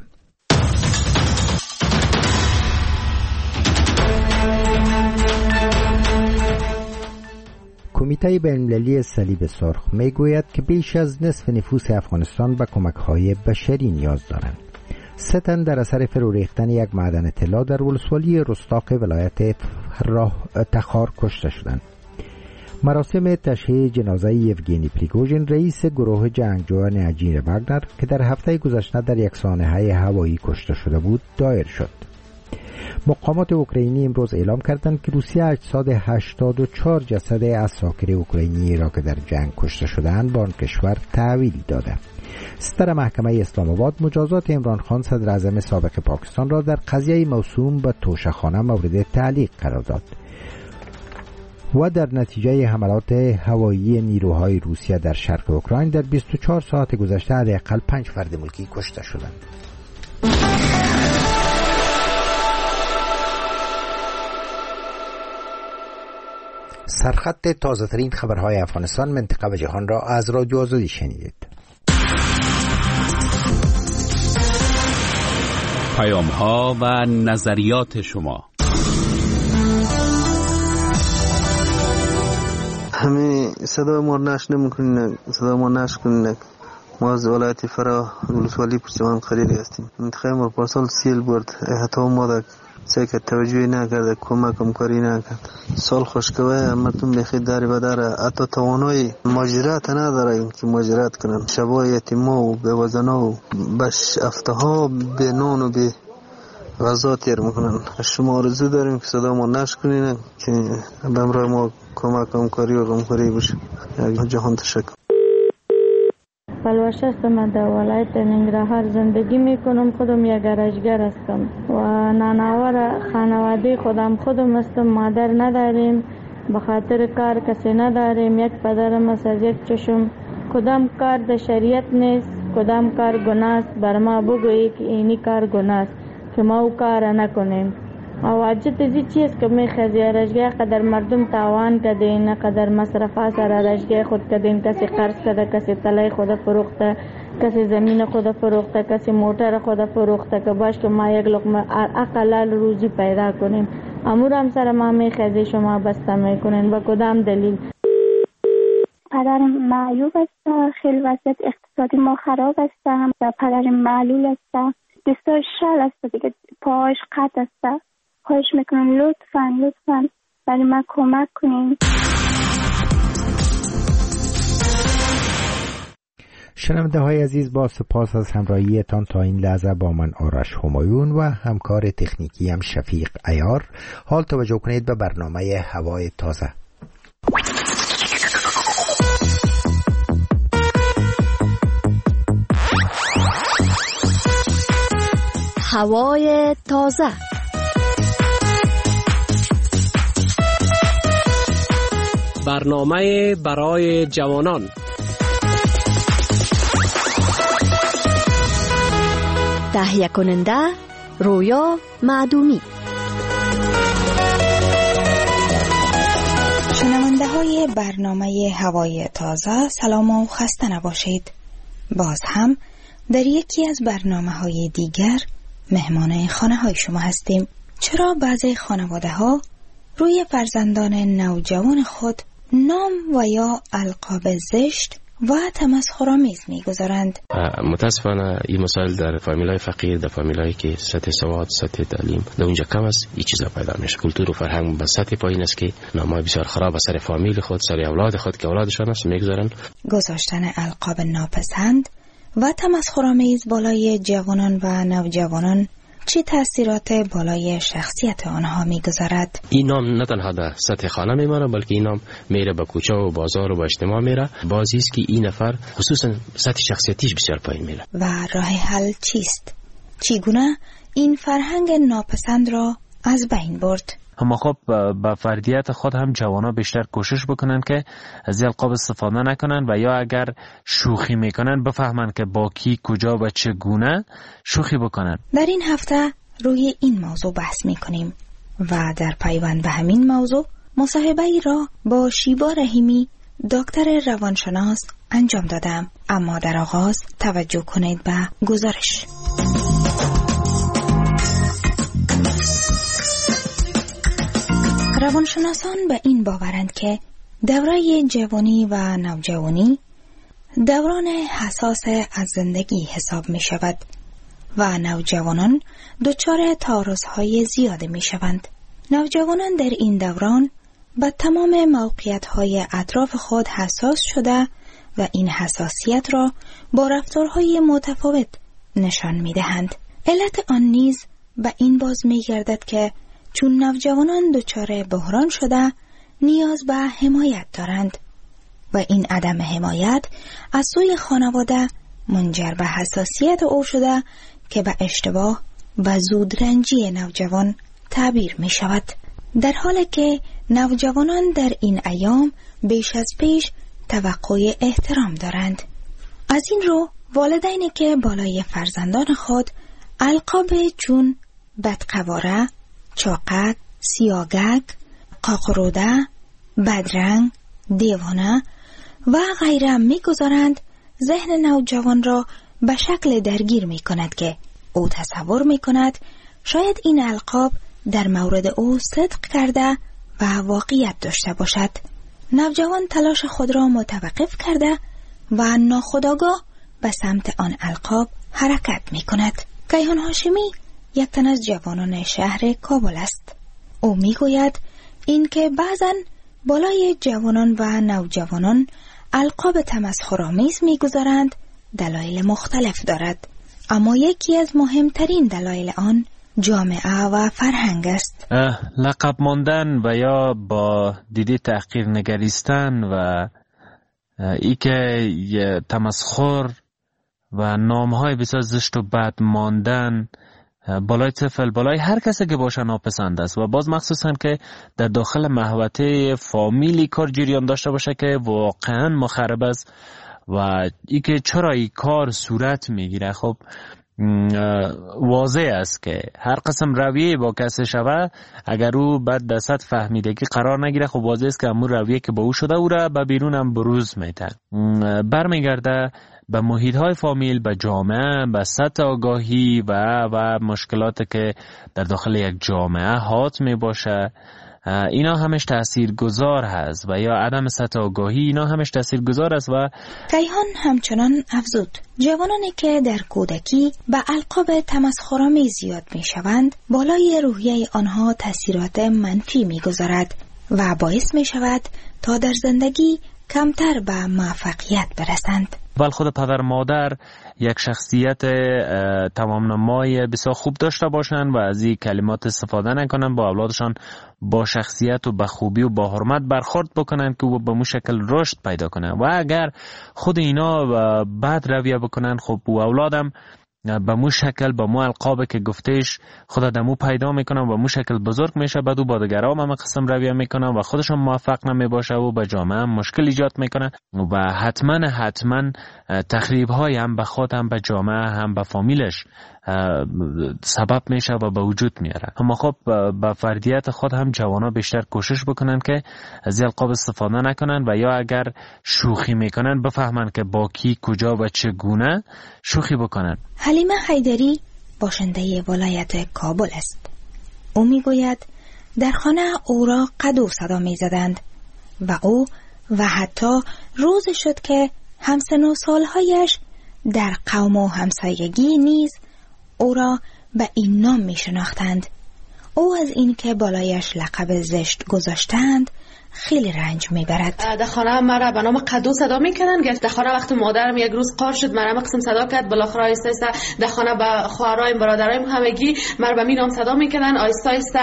کمیته بین‌المللی صلیب سرخ میگوید که بیش از نصف نفوس افغانستان به کمک‌های بشری نیاز دارند. سه تن در اثر فرو ریختن یک معدن طلا در ولسوالی رستاق ولایت تخار کشته شدند. مراسم تشییع جنازه یوگینی پریگوژین، رئیس گروه جنگجویان اجیر واگنر که در هفته گذشته در یک سانحه هوایی کشته شده بود، دایر شد. مقامات اوکراینی امروز اعلام کردند که روسیه اجساد هشتاد و چهار جسد اساکر اوکراینی را که در جنگ کشته شده‌اند به آن کشور تحویل داده. ستر محکمه اسلام آباد مجازات عمران خان صدر اعظم سابق پاکستان را در قضیه موسوم به توشه‌خانه مورد تعلیق قرار داد و در نتیجه حملات هوایی نیروهای روسیه در شرق اوکراین در بیست و چهار ساعت گذشته حداقل پنج فرد ملکی کشته شدند. سرخط تازه ترین خبرهای افغانستان، منطقه و جهان را از رادیو آزادی شنیدید. پیام ها و نظریات شما. همه صدا ما نشنه میکنین، صدا ما نشکنین. ما از ولایت فرا ولسوالی پرچمان قریلی هستیم. منطقه ما پارسال سیل برد، حتی ما در چه که توجهی نکرده، کمک هم کاری نکرد. سال خوشکوه مردم بخید داری بداره، حتی توانایی ماجرات نداره که ماجرات کنن. شبای یتیما و بیوزنا و بش افتها به نان و به غذا تیر میکنن. شما آرزو داریم که صدا ما نشکنین که بمرای ما کمک هم کاری و غمخوری بشه. یک جهان تشکر. بلوش است. من در ولایت ننگرهار زندگی میکنم. خودم یک گرجگر هستم و نانآور خانواده خودم خودم هستم. مادر نداریم، به خاطر کار کسی نداریم. یک پدرم است از یک چشم. کدام کار در شریعت نیست، کدام کار گناه است. بر ما بگویی که اینی کار گناه است که ما او کار نکنیم. او عجت ازی چیست که می خزی رشگه قدر مردم تاوان کدین، قدر مصرفه سر رشگه خود کدین. کسی قرض کده، کسی تلای خود فروخته، کسی زمین خود فروخته، کسی موتر خود فروخته که باش که ما یک لقمه اقلال روزی پیدا کنیم. امور هم سر ما می خزی شما بسته می کنین. با کدام دلیل؟ پدرم معیوب است، خیلی وضعیت اقتصادی ما خراب است و پدرم معلول است، دستاش شل است دیگه، پاهاش قط است. خواهش میکنم لطفاً لطفاً برای من کمک کنین. شنونده های عزیز، با سپاس از همراهیتان تا این لحظه با من آرش همایون و همکار تکنیکی هم شفیق عیار. حال توجه کنید به برنامه هوای تازه. هوای تازه. برنامه برای جوانان. تهیه کننده رویا معدومی. شنونده های برنامه هوای تازه، سلام و خسته نباشید. باز هم در یکی از برنامه های دیگر مهمان خانه های شما هستیم. چرا بعضی خانواده ها روی فرزندان نوجوان خود نام و یا القاب زشت و تمسخرآمیز می‌گذارند. متاسفانه این مسائل در فامیلای فقیر، در فامیلایی که سطح سواد، سطح تعلیم در اونجا کم است، این چیزا پیدا میشه. کلتور و فرهنگ به سطح پایین است که نامای بسیار خراب سر فامیل خود، سر اولاد خود که اولادشان است میگذارن. گذاشتن القاب ناپسند و تمسخرآمیز بالای جوانان و نوجوانان چه تأثیرات بالای شخصیت آنها میگذارد؟ این نام نه تنها در سطح خانه میمانه، بلکه این نام میره به کوچه و بازار و به اجتماع میره. بازی است که این نفر خصوصا سطح شخصیتیش بسیار پایین میره. و راه حل چیست؟ چگونه این فرهنگ ناپسند را از بین برد؟ اما خب با فردیت خود هم جوانا بیشتر کوشش بکنن که از القاب استفاده نکنن و یا اگر شوخی میکنن بفهمن که با کی، کجا و چگونه شوخی بکنن. در این هفته روی این موضوع بحث میکنیم و در پیوند به همین موضوع مصاحبه ای را با شیبا رحیمی دکتر روانشناس انجام دادم. اما در آغاز توجه کنید به گزارش. روانشناسان به این باورند که دوره جوانی و نوجوانی دوران حساس از زندگی حساب می شود و نوجوانان دچار تعارض‌های زیاده می شوند. نوجوانان در این دوران به تمام موقعیت‌های اطراف خود حساس شده و این حساسیت را با رفتارهای متفاوت نشان می دهند. علت آن نیز به این باز می گردد که چون نوجوانان دچار بحران شده نیاز به حمایت دارند و این عدم حمایت از سوی خانواده منجر به حساسیت او شده که به اشتباه و زودرنجی نوجوان تعبیر می شود. در حالی که نوجوانان در این ایام بیش از پیش توقع احترام دارند. از این رو والدینی که بالای فرزندان خود القاب چون بدقواره، چاقک، سیاگک، قاقروده، بدرنگ، دیوانه و غیره می‌گذارند، ذهن نوجوان را به شکل درگیر می‌کند که او تصور می‌کند شاید این القاب در مورد او صدق کرده و واقعیت داشته باشد. نوجوان تلاش خود را متوقف کرده و ناخودآگاه به سمت آن القاب حرکت می‌کند. کیهان هاشمی یک تن از جوانان شهر کابل است. او میگوید این که بعضن بالای جوانان و نوجوانان القاب تمسخرآمیز میگذارند دلایل مختلف دارد، اما یکی از مهمترین دلایل آن جامعه و فرهنگ است. لقب ماندن و یا با دیده تحقیر نگریستن و ای که تمسخر و نامهای بسیار زشت و بد ماندن بالای طفل، بالای هر کسی که باشه ناپسند است و باز مخصوصا که در داخل محوطه فامیلی کار جریان داشته باشه که واقعا مخرب است و ای که چرا این کار صورت میگیره. خب واضح است که هر قسم رویه با کسی شوه اگر او بعد در سطح فهمیدگی قرار نگیره، خب واضح است که همون رویه که با او شده او را به بیرون هم بروز میده، برمیگرده به محیط های فامیل، به جامعه، به سطح آگاهی و و مشکلات که در داخل یک جامعه حات می باشه. اینا همش تأثیر گذار هست و یا عدم سطح آگاهی اینا همش تأثیر گذار است. و کیهان همچنان افزود جوانانی که در کودکی به القاب تمسخرآمیز زیاد می شوند بالای روحیه آنها تأثیرات منفی می گذارد و باعث می شود تا در زندگی کمتر به موفقیت برسند. ولی خود پدر مادر یک شخصیت تمام نمای بسیار خوب داشته باشند و از این کلمات استفاده نکنند، با اولادشان با شخصیت و با خوبی و با حرمت برخورد بکنند که او به مو شکل رشد پیدا کنند. و اگر خود اینا بد رویه بکنند، خب او اولادم به مو شکل به مو القاب که گفتش خدا دمو پیدا میکنن و مو شکل بزرگ میشه، بعد او با دیگران هم قسم رویه میکنن و خودشون موفق نمیباشه و به جامعه هم مشکل ایجاد میکنه و حتما حتما تخریب های هم به خود هم به جامعه هم به فامیلش سبب میشه و به وجود میاره. اما خب با فردیت خود هم جوانا بیشتر کوشش بکنن که از القاب استفاده نکنن و یا اگر شوخی میکنن بفهمن که با کی، کجا و چگونه شوخی بکنن. حلیمه حیدری باشنده ولایت کابل است. او میگوید در خانه او را قدو صدا میزدند و او و حتی روزی شد که همسن و سالهایش در قوم و همسایگی نیز او را به این نام می شناختند. او از این که بالایش لقب زشت گذاشتند خیلی رنج میبرد. در خانه مرا به نام قدو صدا میکنن. در خانه وقتی مادرم یک روز قار شد مرا قسم صدا کرد، بالاخره آیسته آیسته در خانه به خواهرایم برادرایم همگی مرا به می نام صدا میکنن. آیسته آیسته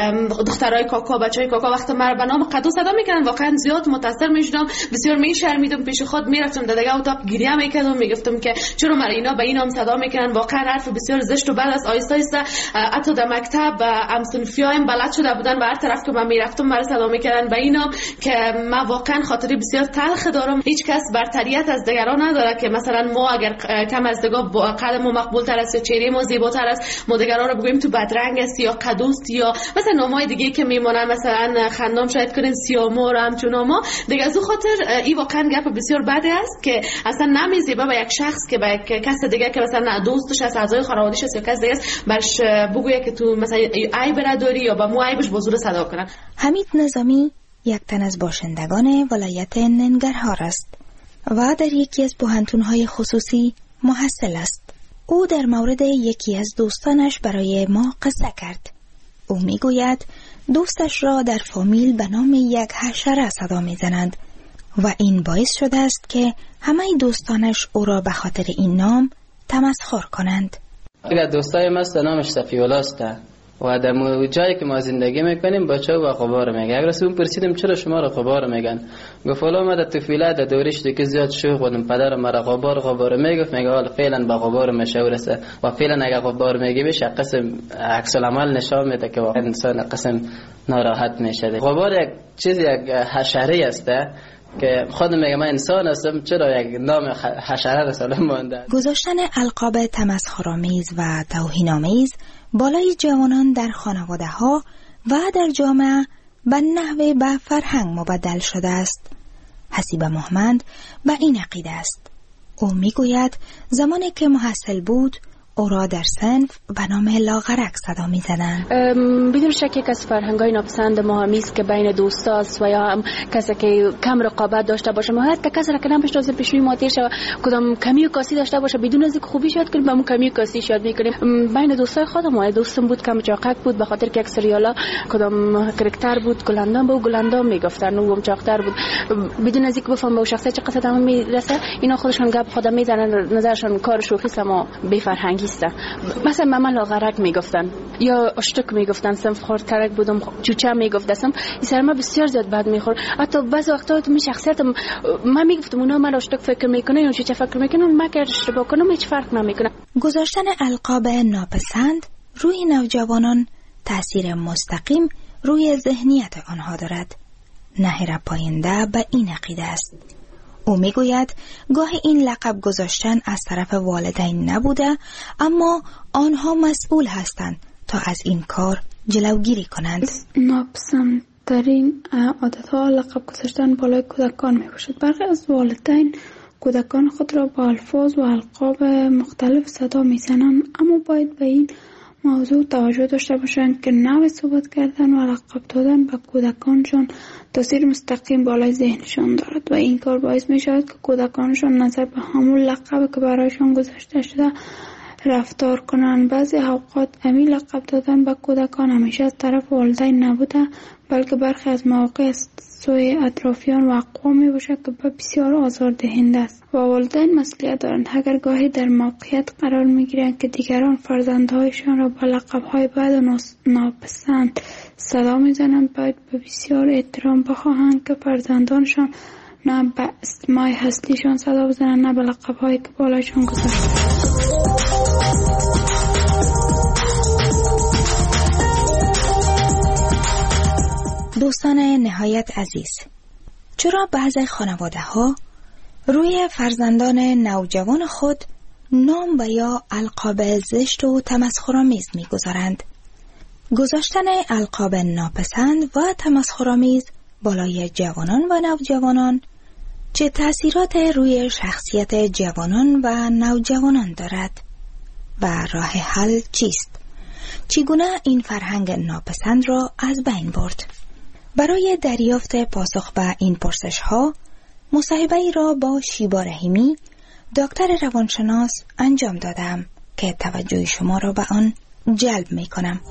دخترای کاکا بچهای کاکا وقتی مرا به نام قدو صدا میکنن واقعا زیاد متاثر میشدم، بسیار میشرمیدم، پیش خود میرفتم در دیگه اتاق گریه میکردم، میگفتم که چرا مرا اینا به این نام صدا میکنن، واقعا حرف بسیار زشت و بد است. آیسته آیسته حتی در مکتب همسنفیایم بلد شده بودن و هر طرف که من میرفتم مرا صدا میکردن به این که من واقعا خاطری بسیار تلخ دارم. هیچ کس برتریت از دیگران نداره که مثلا ما اگر کم از دیگه قدم ما مقبول تر است یا چهره ما زیباتر است ما دیگران رو بگوییم تو بدرنگ است یا قدوست یا مثلا نامای دیگه که میمونن مثلا خندام شاید کنین سیامور همچون ما دیگه. از اون خاطر این واقعا گپ بسیار بده است که اصلا نمیزیبه به یک شخص که به یک کس دیگه که مثلا دوستش است، اعضای خانواده‌اش است یا کس دیگه است برش بگویه که تو مثلا عیب نداری یا با مو عیبش بزرگ صدا کنن. حمید نظامی یک تن از باشندگان ولایت ننگرهار است و در یکی از پوهنتون‌های خصوصی محصل است. او در مورد یکی از دوستانش برای ما قصه کرد. او میگوید دوستش را در فامیل به نام یک حشره صدا میزنند و این باعث شده است که همه دوستانش او را به خاطر این نام تمسخر کنند. اگر دوستای ما است نامش صفی‌الله است و در جایی که ما زندگی میکنیم بچه و غبار میگه. اگر از اون پرسیدم چرا شما را غبار میگن، گفت والا ما در طفولیت در دورش دیگه زیاد شوخ بودم، پدرم مرا غبار غبار میگفت، میگه حالا فعلا با غبار مشهور است و فعلا اگر غبار میگی بشه قسم عکس العمل نشان میده که واقعا انسان قسم ناراحت میشه. غبار یک چیز یک حشره است که خود میگه من انسان هستم، چرا یک نام حشره را سلام مونده. گذاشتن القاب تمسخرآمیز و توهین‌آمیز بالای جوانان در خانواده ها و در جامعه به نحوه به فرهنگ مبدل شده است. حسیب محمد به این عقیده است. او میگوید زمانی که محصل بود او را در صنف به نام لاغرک صدا می زدن. بدون شک یک از فرهنگ‌های ناپسند ما همیست که بین دوستاست و یا هم کسی که کم رقابت داشته باشه، مهایت که کسی را که نمیشناسه پیش روی ما تیر شه کدام کمی و کاسی داشته باشه بدون از اینکه خوبی شاید کنیم به اون کمی و کاسی شاید میکنیم. بین دوستای خودم ما دوستم بود کم چاقک بود به خاطر که یک سریالا کدام کرکتر بود گلندام بود گلندام میگفتن و هم چاقتر بود بدون از اینکه بفهم به شخصیت چه قصد هم میرسه اینا خودشون گپ خودم میزنن، نظرشون کار شوخی است ما بی فرهنگی است. مثلا مامان لاغرک میگفتن یا اشتک میگفتن، صنف خورد ترک بودم چوچه میگفتم، این سر ما بسیار زیاد بد میخور. حتی بعضی وقتا تو می شخصیتم من میگفتم اونا من اشتک فکر میکنه یا چوچه فکر میکنه من که اشتباه کنم هیچ فرق نمیکنه. گذاشتن القاب ناپسند روی نوجوانان تاثیر مستقیم روی ذهنیت آنها دارد. نهر پاینده به این عقیده است. او میگوید گاهی این لقب گذاشتن از طرف والدین نبوده اما آنها مسئول هستند تا از این کار جلوگیری کنند. ناپسندترین عادتها لقب گذاشتن بالای کودکان می باشد. برخی از والدین کودکان خود را با الفاظ و القاب مختلف صدا می زنند، اما باید به این موضوع توجه داشته باشند که نوع صحبت کردن و لقب دادن به کودکانشان تاثیر مستقیم بالای ذهنشان دارد و این کار باعث می شود که کودکانشان نظر به همون لقب که برایشان گذاشته شده رفتار کنند. بعضی اوقات همین لقب دادن به کودکان همیشه از طرف والدین نبوده بلکه برخی از مواقع از سوی اطرافیان و اقوام می باشد که بسیار آزاردهنده است و والدین مسئولیت دارند. اگر گاهی در موقعیت قرار می گیرند که دیگران فرزندهایشان را با لقب‌های بد و ناپسند صدا می زنند باید به بسیار احترام بخواهند که فرزندانشان نه به اسمای هستیشان صدا بزنند نه به لقب‌هایی که بالایشان گذاشته. دوستان نهایت عزیز، چرا بعضی خانواده ها روی فرزندان نوجوان خود نام و یا القاب زشت و تمسخرآمیز می‌گذارند؟ گذاشتن القاب ناپسند و تمسخرآمیز بالای جوانان و نوجوانان چه تأثیرات روی شخصیت جوانان و نوجوانان دارد و راه حل چیست؟ چگونه این فرهنگ ناپسند را از بین برد؟ برای دریافت پاسخ به این پرسش ها مصاحبه ای را با شیبا رحیمی دکتر روانشناس انجام دادم که توجه شما را به آن جلب می کنم.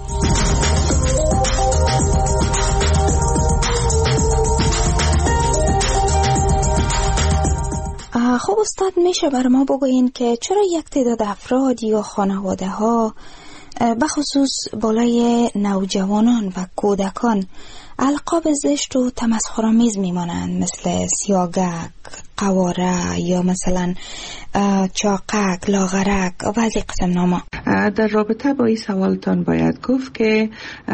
خب استاد، میشه بر ما بگوین که چرا یک تعداد افراد یا خانواده ها بخصوص بالای نوجوانان و کودکان القاب زشت و تمسخرآمیز میمانند، مثل سیاگک، قواره یا مثلا چاقک، لاغرک و از این قسم ناما؟ در رابطه با این سوالتان باید گفت که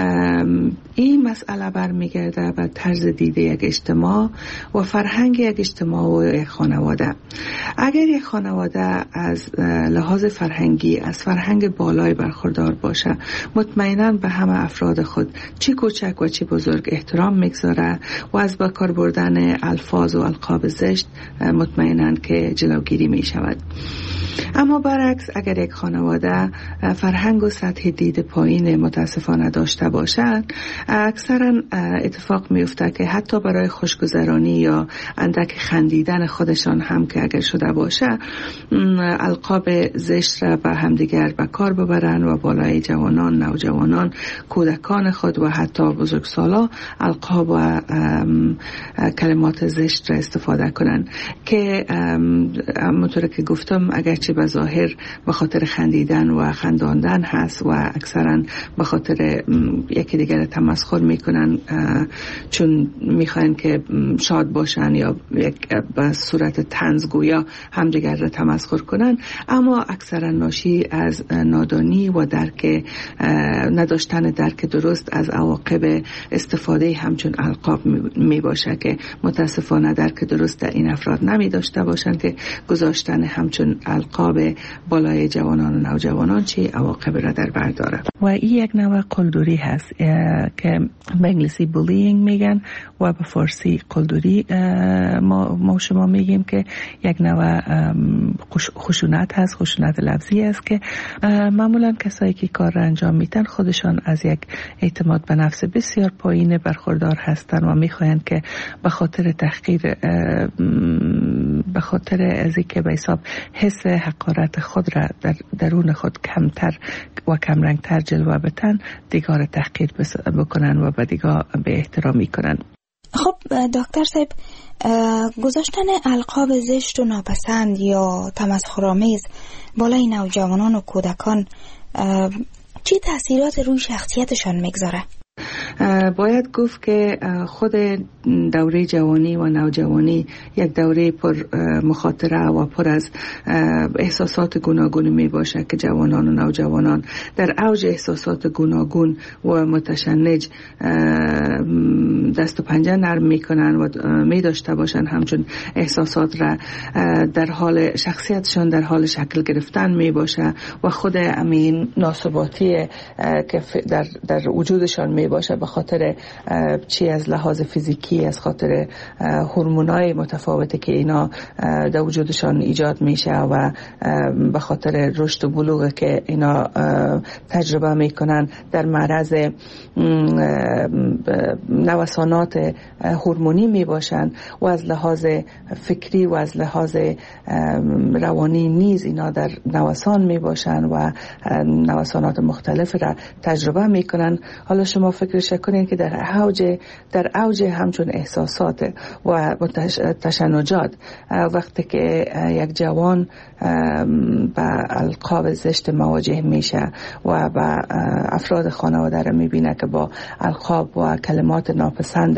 این مسئله برمیگرده به طرز دیده یک اجتماع و فرهنگ یک اجتماع و یک خانواده. اگر یک خانواده از لحاظ فرهنگی از فرهنگ بالای برخوردار باشه، مطمئناً به همه افراد خود چی کوچک و چی بزرگ احترام میگذاره و از به کار بردن الفاظ و القاب زشت مطمئناً که جلوگیری می شود. اما برعکس، اگر یک خانواده فرهنگ و سطح دید پایین متاسفانه داشته باشند، اکثرا اتفاق میفته که حتی برای خوشگذرانی یا اندک خندیدن خودشان هم که اگر شده باشه، القاب زشت را به همدیگر به کار ببرن و بالای جوانان، نوجوانان، کودکان خود و حتی بزرگسالا القاب و کلمات زشت را استفاده کنن که همونطور که گفتم اگرچه به ظاهر به خاطر خندیدن و خنداندن هست و اکثرا به خاطر یکی دیگر تمسخر میکنن چون میخواین که شاد باشن یا یک به صورت طنزگویا همدیگر را تمسخر کنن، اما اکثرا ناشی از نادانی و درک نداشتن درک درست از عواقب استفاده همچون القاب می باشه که متاسفانه درک درست در این افراد نمی داشته باشند که گذاشتن همچون القاب بالای جوانان و نوجوانان چی عواقب را در بر دارد. و این یک نوع قلدری هست که به انگلیسی بولینگ میگن و به فارسی قلدری ما, ما شما میگیم که یک نوع خشونت هست، خشونت لفظی است که معمولا کسایی که کار را انجام میدن خودشان از یک اعتماد به نفس بسیار پایین برخوردار هستند و میخواین که به خاطر تحقیر، به خاطر از اینکه به حساب حس حقارت خود را در درون خود کمتر و کمرنگتر جلوه بدن، دیگر تحقیر بکنن و به دیگر به احترامی کنن. خب دکتر صاحب، گذاشتن القاب زشت و ناپسند یا تمسخرآمیز بالای نوجوانان و کودکان چی تأثیرات روی شخصیتشان میگذاره؟ باید گفت که خود دوره جوانی و نوجوانی یک دوره پر مخاطره و پر از احساسات گوناگون می باشه که جوانان و نوجوانان در اوج احساسات گوناگون و متشنج دست و پنجه نرم می کنن و می داشته باشن همچون احساسات را در حال شخصیتشان در حال شکل گرفتن می باشه و خود امین ناثباتی که در, در وجودشان می باشه به خاطر چی از لحاظ فیزیکی، از خاطر هورمونای متفاوتی که اینا در وجودشان ایجاد میشه و به خاطر رشد و بلوغ که اینا تجربه میکنن در معرض نوسانات هورمونی میباشن و از لحاظ فکری و از لحاظ روانی نیز اینا در نوسان میباشن و نوسانات مختلف را تجربه میکنن. حالا شما فکرش کنین که در اوج در اوج همچون احساسات و تشنجات وقتی که یک جوان با القاب زشت مواجه میشه و با افراد خانواده را میبینه که با القاب و کلمات ناپسند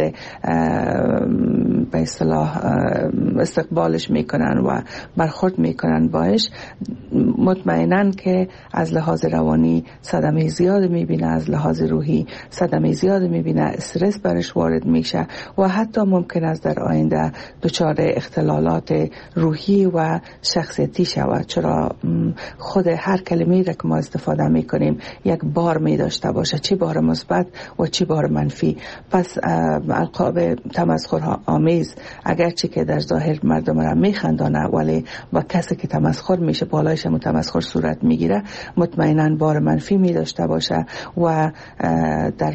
به اصطلاح استقبالش میکنن و برخورد میکنن باش، مطمئناً که از لحاظ روانی صدمه زیاد میبینه، از لحاظ روحی صدمه زیاد میبینه، استرس برش وارد میشه و حتی ممکن است در آینده دچار اختلالات روحی و شخصیتی شود، چرا خود هر کلمه‌ای را که ما استفاده میکنیم یک بار میداشته باشه، چی بار مثبت و چی بار منفی. پس القاب تمسخر آمیز اگرچه که در ظاهر مردم را میخندانه ولی با کسی که تمسخر میشه بالایش هم تمسخر صورت میگیره، مطمئنا بار منفی میداشته باشه و در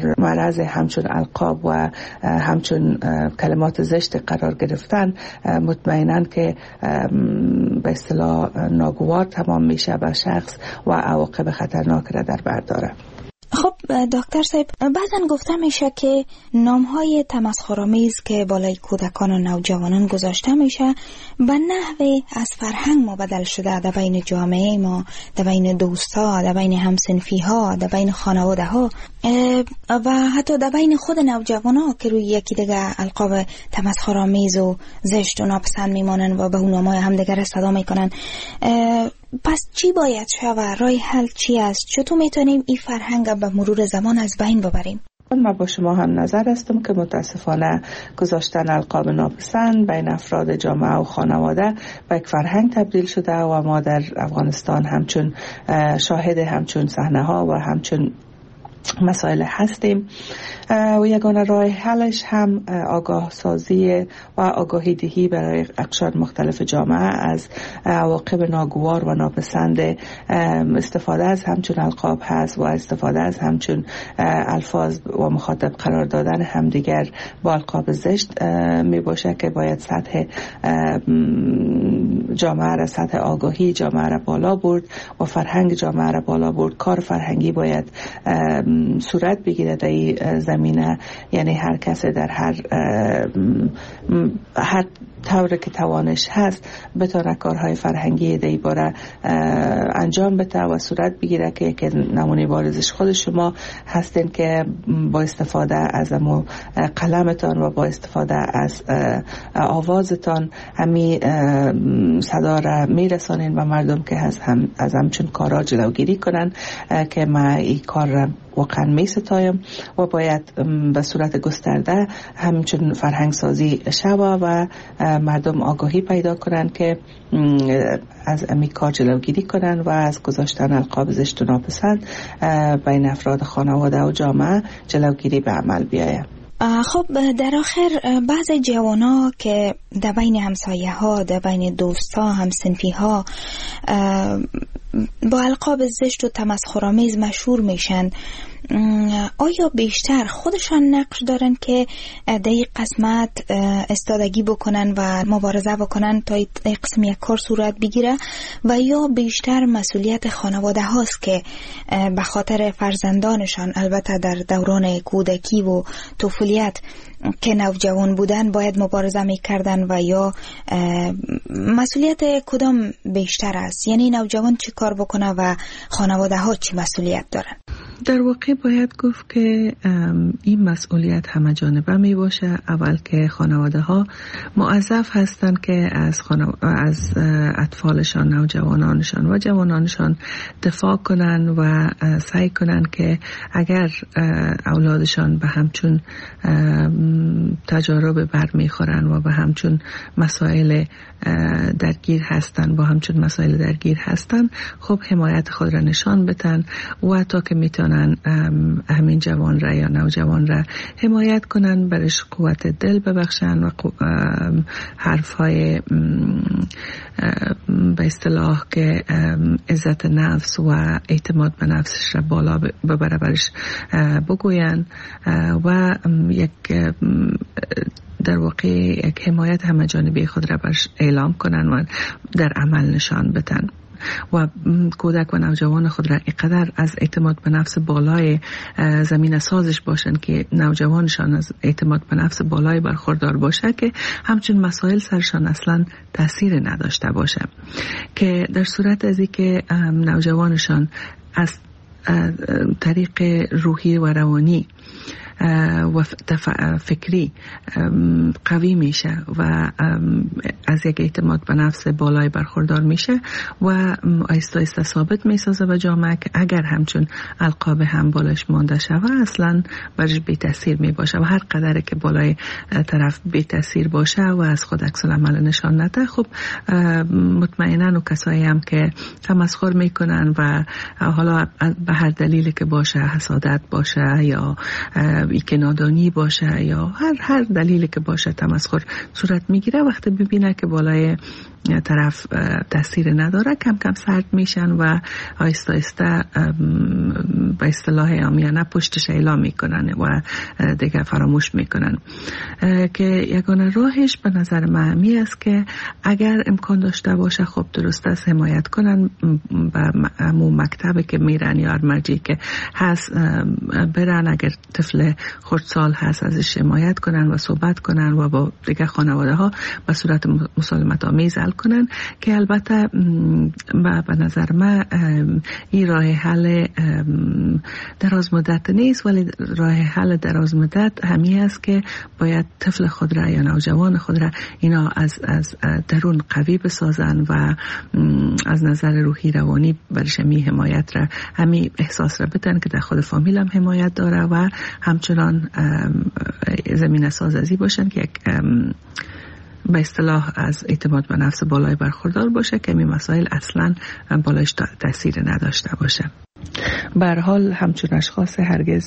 بعض همچون القاب و همچون کلمات زشت قرار گرفتن مطمئناً که به اصطلاح ناگوار تمام میشه به شخص و عواقب خطرناک را در بر داره. خب دکتر صاحب، بعضن گفته میشه که نامهای تمسخرآمیز که بالای کودکان و نوجوانان گذاشته میشه به نحوی از فرهنگ مبدل شده در بین جامعه ما، در بین دوستا، در بین همسنفی ها، در بین خانواده ها و حتی در بین خود نوجوان ها که روی یکی دیگه القاب تمسخرآمیز و زشت و ناپسند میمانن و به اون نامهای همدیگر صدا میکنن. پس چی باید شود؟ راه حل چی است؟ چطور میتونیم این فرهنگ به مرور زمان از بین ببریم؟ من با شما هم نظر هستم که متاسفانه گذاشتن القاب ناپسند بین افراد جامعه و خانواده به یک فرهنگ تبدیل شده و ما در افغانستان همچون شاهد همچون صحنه ها و همچون مسائل هستیم و یگانه راه حلش هم آگاه سازی و آگاهی دهی برای اقشار مختلف جامعه از عواقب ناگوار و ناپسند استفاده از همچون القاب هست و استفاده از همچون الفاظ و مخاطب قرار دادن همدیگر با القاب زشت می باشه که باید سطح جامعه را، سطح آگاهی جامعه را بالا برد و فرهنگ جامعه را بالا برد. کار فرهنگی باید صورت بگیره در این زمینه، یعنی هر کس در هر هر طوری که توانش هست بتونه کارهای فرهنگی در این باره انجام بده و صورت بگیره که که نمونه بارزش خود شما هستین که با استفاده از امو قلمتان و با استفاده از آوازتان همی صدا را میرسانین و مردم که از هم از همچون کارا جلوگیری کنن که ما این کار را واقعا می ستایم و باید به صورت گسترده همچون فرهنگ سازی شوه و مردم آگاهی پیدا کنن که از امی کار جلوگیری کنن و از گذاشتن القاب زشت و ناپسند بین افراد خانواده و جامعه جلوگیری به عمل بیاید. خب در آخر بعض جوانا که در بین همسایه ها، در بین دوستا، همسنفی ها با القاب زشت و تمسخرآمیز مشهور میشن، آیا بیشتر خودشان نقش دارن که در این قسمت استادگی بکنن و مبارزه بکنن تا این قسم یک کار صورت بگیره و یا بیشتر مسئولیت خانواده هاست که به خاطر فرزندانشان، البته در دوران کودکی و طفولیت که نوجوان بودن باید مبارزه میکردن و یا مسئولیت کدام بیشتر است؟ یعنی نوجوان چی کار بکنه و خانواده ها چی مسئولیت دارن؟ در واقع باید گفت که این مسئولیت همه جانبه می باشه. اول که خانواده ها موظف هستند که از, خانو... از اطفالشان، نوجوانانشان و جوانانشان دفاع کنن و سعی کنن که اگر اولادشان به همچون تجارب برمیخورن و به همچون مسائل درگیر هستن با همچون مسائل درگیر هستن خب حمایت خود را نشان بدن و تا که میتونن همین جوان را یا نوجوان را حمایت کنن، برش قوت دل ببخشن و حرفهای به اصطلاح که عزت نفس و اعتماد به نفسش را بالا ببره برش بگوین و یک در واقع یک حمایت همه جانبی خود را برش اعلام کنن و در عمل نشان بدن و کودک و نوجوان خود را اینقدر از اعتماد به نفس بالای زمین سازش باشند که نوجوانشان از اعتماد به نفس بالای برخوردار باشه که همچون مسائل سرشان اصلا تاثیر نداشته باشه، که در صورت از اینکه نوجوانشان از طریق روحی و روانی و فکری قوی میشه و از یک اعتماد به نفس بالای برخوردار میشه و آیسته آیسته ثابت میسازه به جامعه که اگر همچون القاب هم بالش مانده شوه اصلا برش بی تاثیر میباشه و هر قدر که بالای طرف بی تاثیر باشه و از خود عکس العمل نشان نده خب مطمئنا و کسایی هم که تمسخر میکنن و حالا به هر دلیلی که باشه، حسادت باشه یا ای که نادانی باشه یا هر هر دلیلی که باشه تمسخر صورت میگیره وقتی ببینه که بالای طرف تاثیر نداره، کم کم سرد میشن و آهسته آهسته به اصطلاح عامیانه پشتش اعلام میکنن و دیگه فراموش میکنن. که یگانه راهش به نظر من همی است که اگر امکان داشته باشه خب درست است حمایت کنن به همون مکتبی که میرن یا مرجعی که هست برن، اگر طفل خردسال هست ازش حمایت کنن و صحبت کنن و با دیگه خانواده ها به صورت مسالمت آمیز حل کنن. که البته به نظر من این راه حل دراز مدت نیست، ولی راه حل دراز مدت همی است که باید طفل خود را یا نوجوان خود را اینا از از درون قوی بسازن و از نظر روحی روانی برش می حمایت را همی احساس را بدن که در خود فامیل هم حمایت داره و همچنان زمین ساز ازی باشن که یک به اصطلاح از اعتماد به نفس بالای برخوردار باشه که این مسائل اصلا بالایش تاثیر نداشته باشه. به هر حال همچون اشخاص هرگز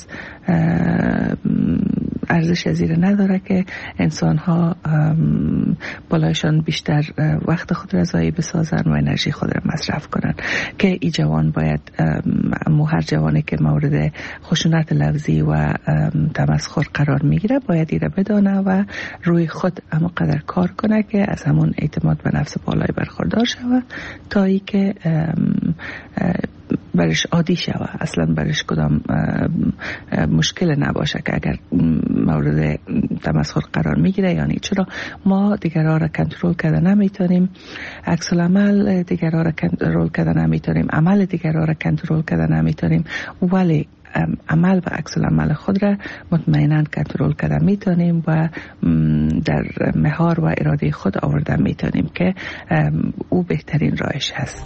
ارزش زیر نداره که انسان ها بالایشان بیشتر وقت خود را ضایع بسازن و انرژی خود را مصرف کنن. که این جوان باید مو هر جوانی که مورد خشونت لفظی و تمسخر قرار میگیره باید ایره بدانه و روی خود اما قدر کار کنه که از همون اعتماد به نفس بالای برخوردار شود تا ای که برش عادی شود، اصلا برش کدام مشکل نباشه که اگر مورد تمسخر قرار میگیره. یعنی چرا ما دیگرها را کنترل کرده نمیتونیم، عکس العمل دیگرها را کنترل کرده نمیتونیم، عمل دیگرها را کنترل کرده نمیتونیم، ولی عمل و عکس العمل خود را مطمئنا کنترل کرده میتونیم و در مهار و اراده خود آورده میتونیم که او بهترین راهش هست.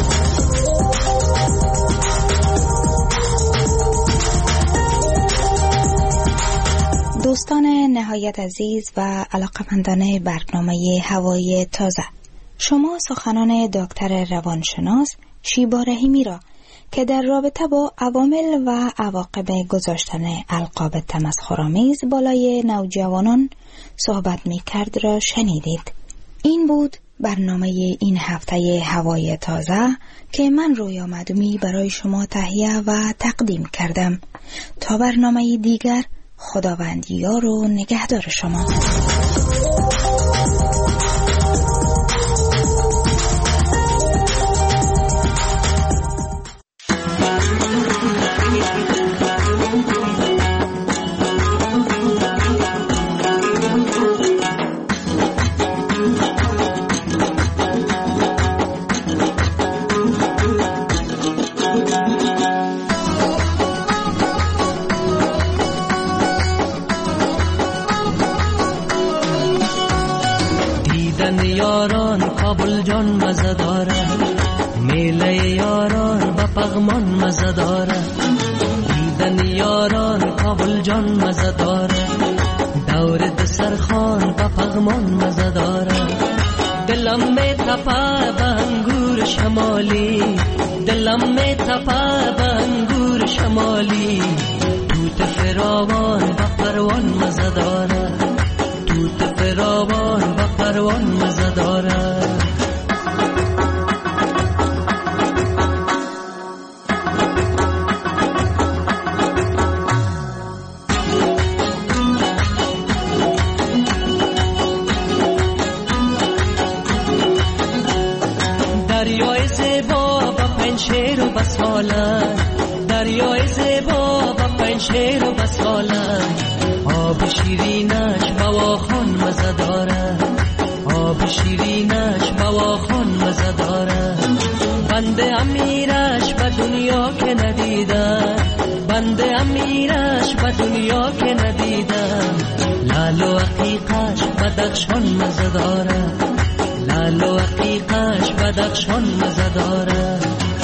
دوستان نهایت عزیز و علاقمندان برنامه هوای تازه، شما سخنان دکتر روانشناس شیبا رحیمی را که در رابطه با عوامل و عواقب گذاشتن القاب تمسخرآمیز بالای نوجوانان صحبت می کرد را شنیدید. این بود برنامه این هفته هوای تازه که من رویا معدومی برای شما تهیه و تقدیم کردم. تا برنامه دیگر، خداوند یار و نگهدار شما. کابل جان مزه داره، میله یاران با پغمان مزه داره. دیدن یاران کابل جان مزه داره، دور دسترخوان با پغمان مزه داره. دلم می تپه به انگور شمالی، دلم می تپه به انگور شمالی. توت فراوان با پروان مزه داره، توت فراوان با پروان مزه داره. دریای زیبا با پنشیر و بسالن، دریای زیبا با پنشیر و بسالن. آب شیرینش بواخان مزه داره، آب شیرینش بواخان مزه داره. بنده امیرش به دنیا که ندیدم، بنده امیرش به دنیا که ندیدم. لال و عقیقش بدخشان مزه داره، لال و عقیقش بدخشان مزه داره.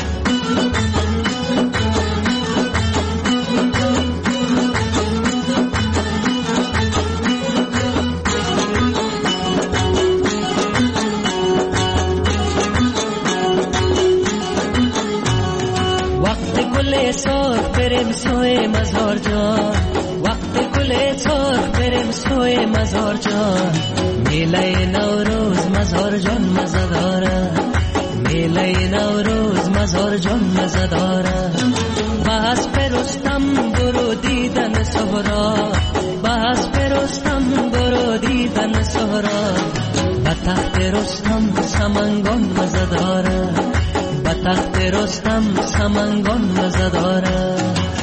سرخ بریم سوی مزار جان، وقت گل سرخ بریم سوی مزار جان. میله نوروز مزار جان مزه داره، میله نوروز مزار جان مزه داره. بس پرستم برو دیدن سهرا، بس پرستم برو دیدن سهرا. به تخت رستم سمنگان مزه داره، به تخت رستم سمنگان مزه داره.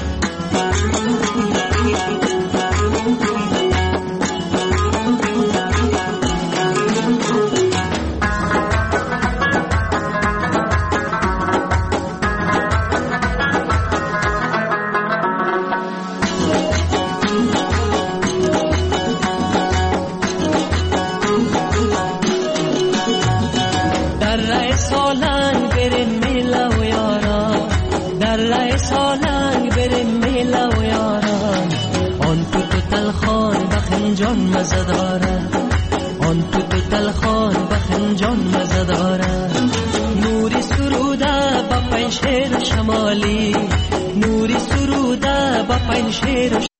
جان مزه داره، آن تو تو تلخان بخن جان مزه داره. نوری سروده با پنج شیر شمالی، نوری سروده با پنج شیر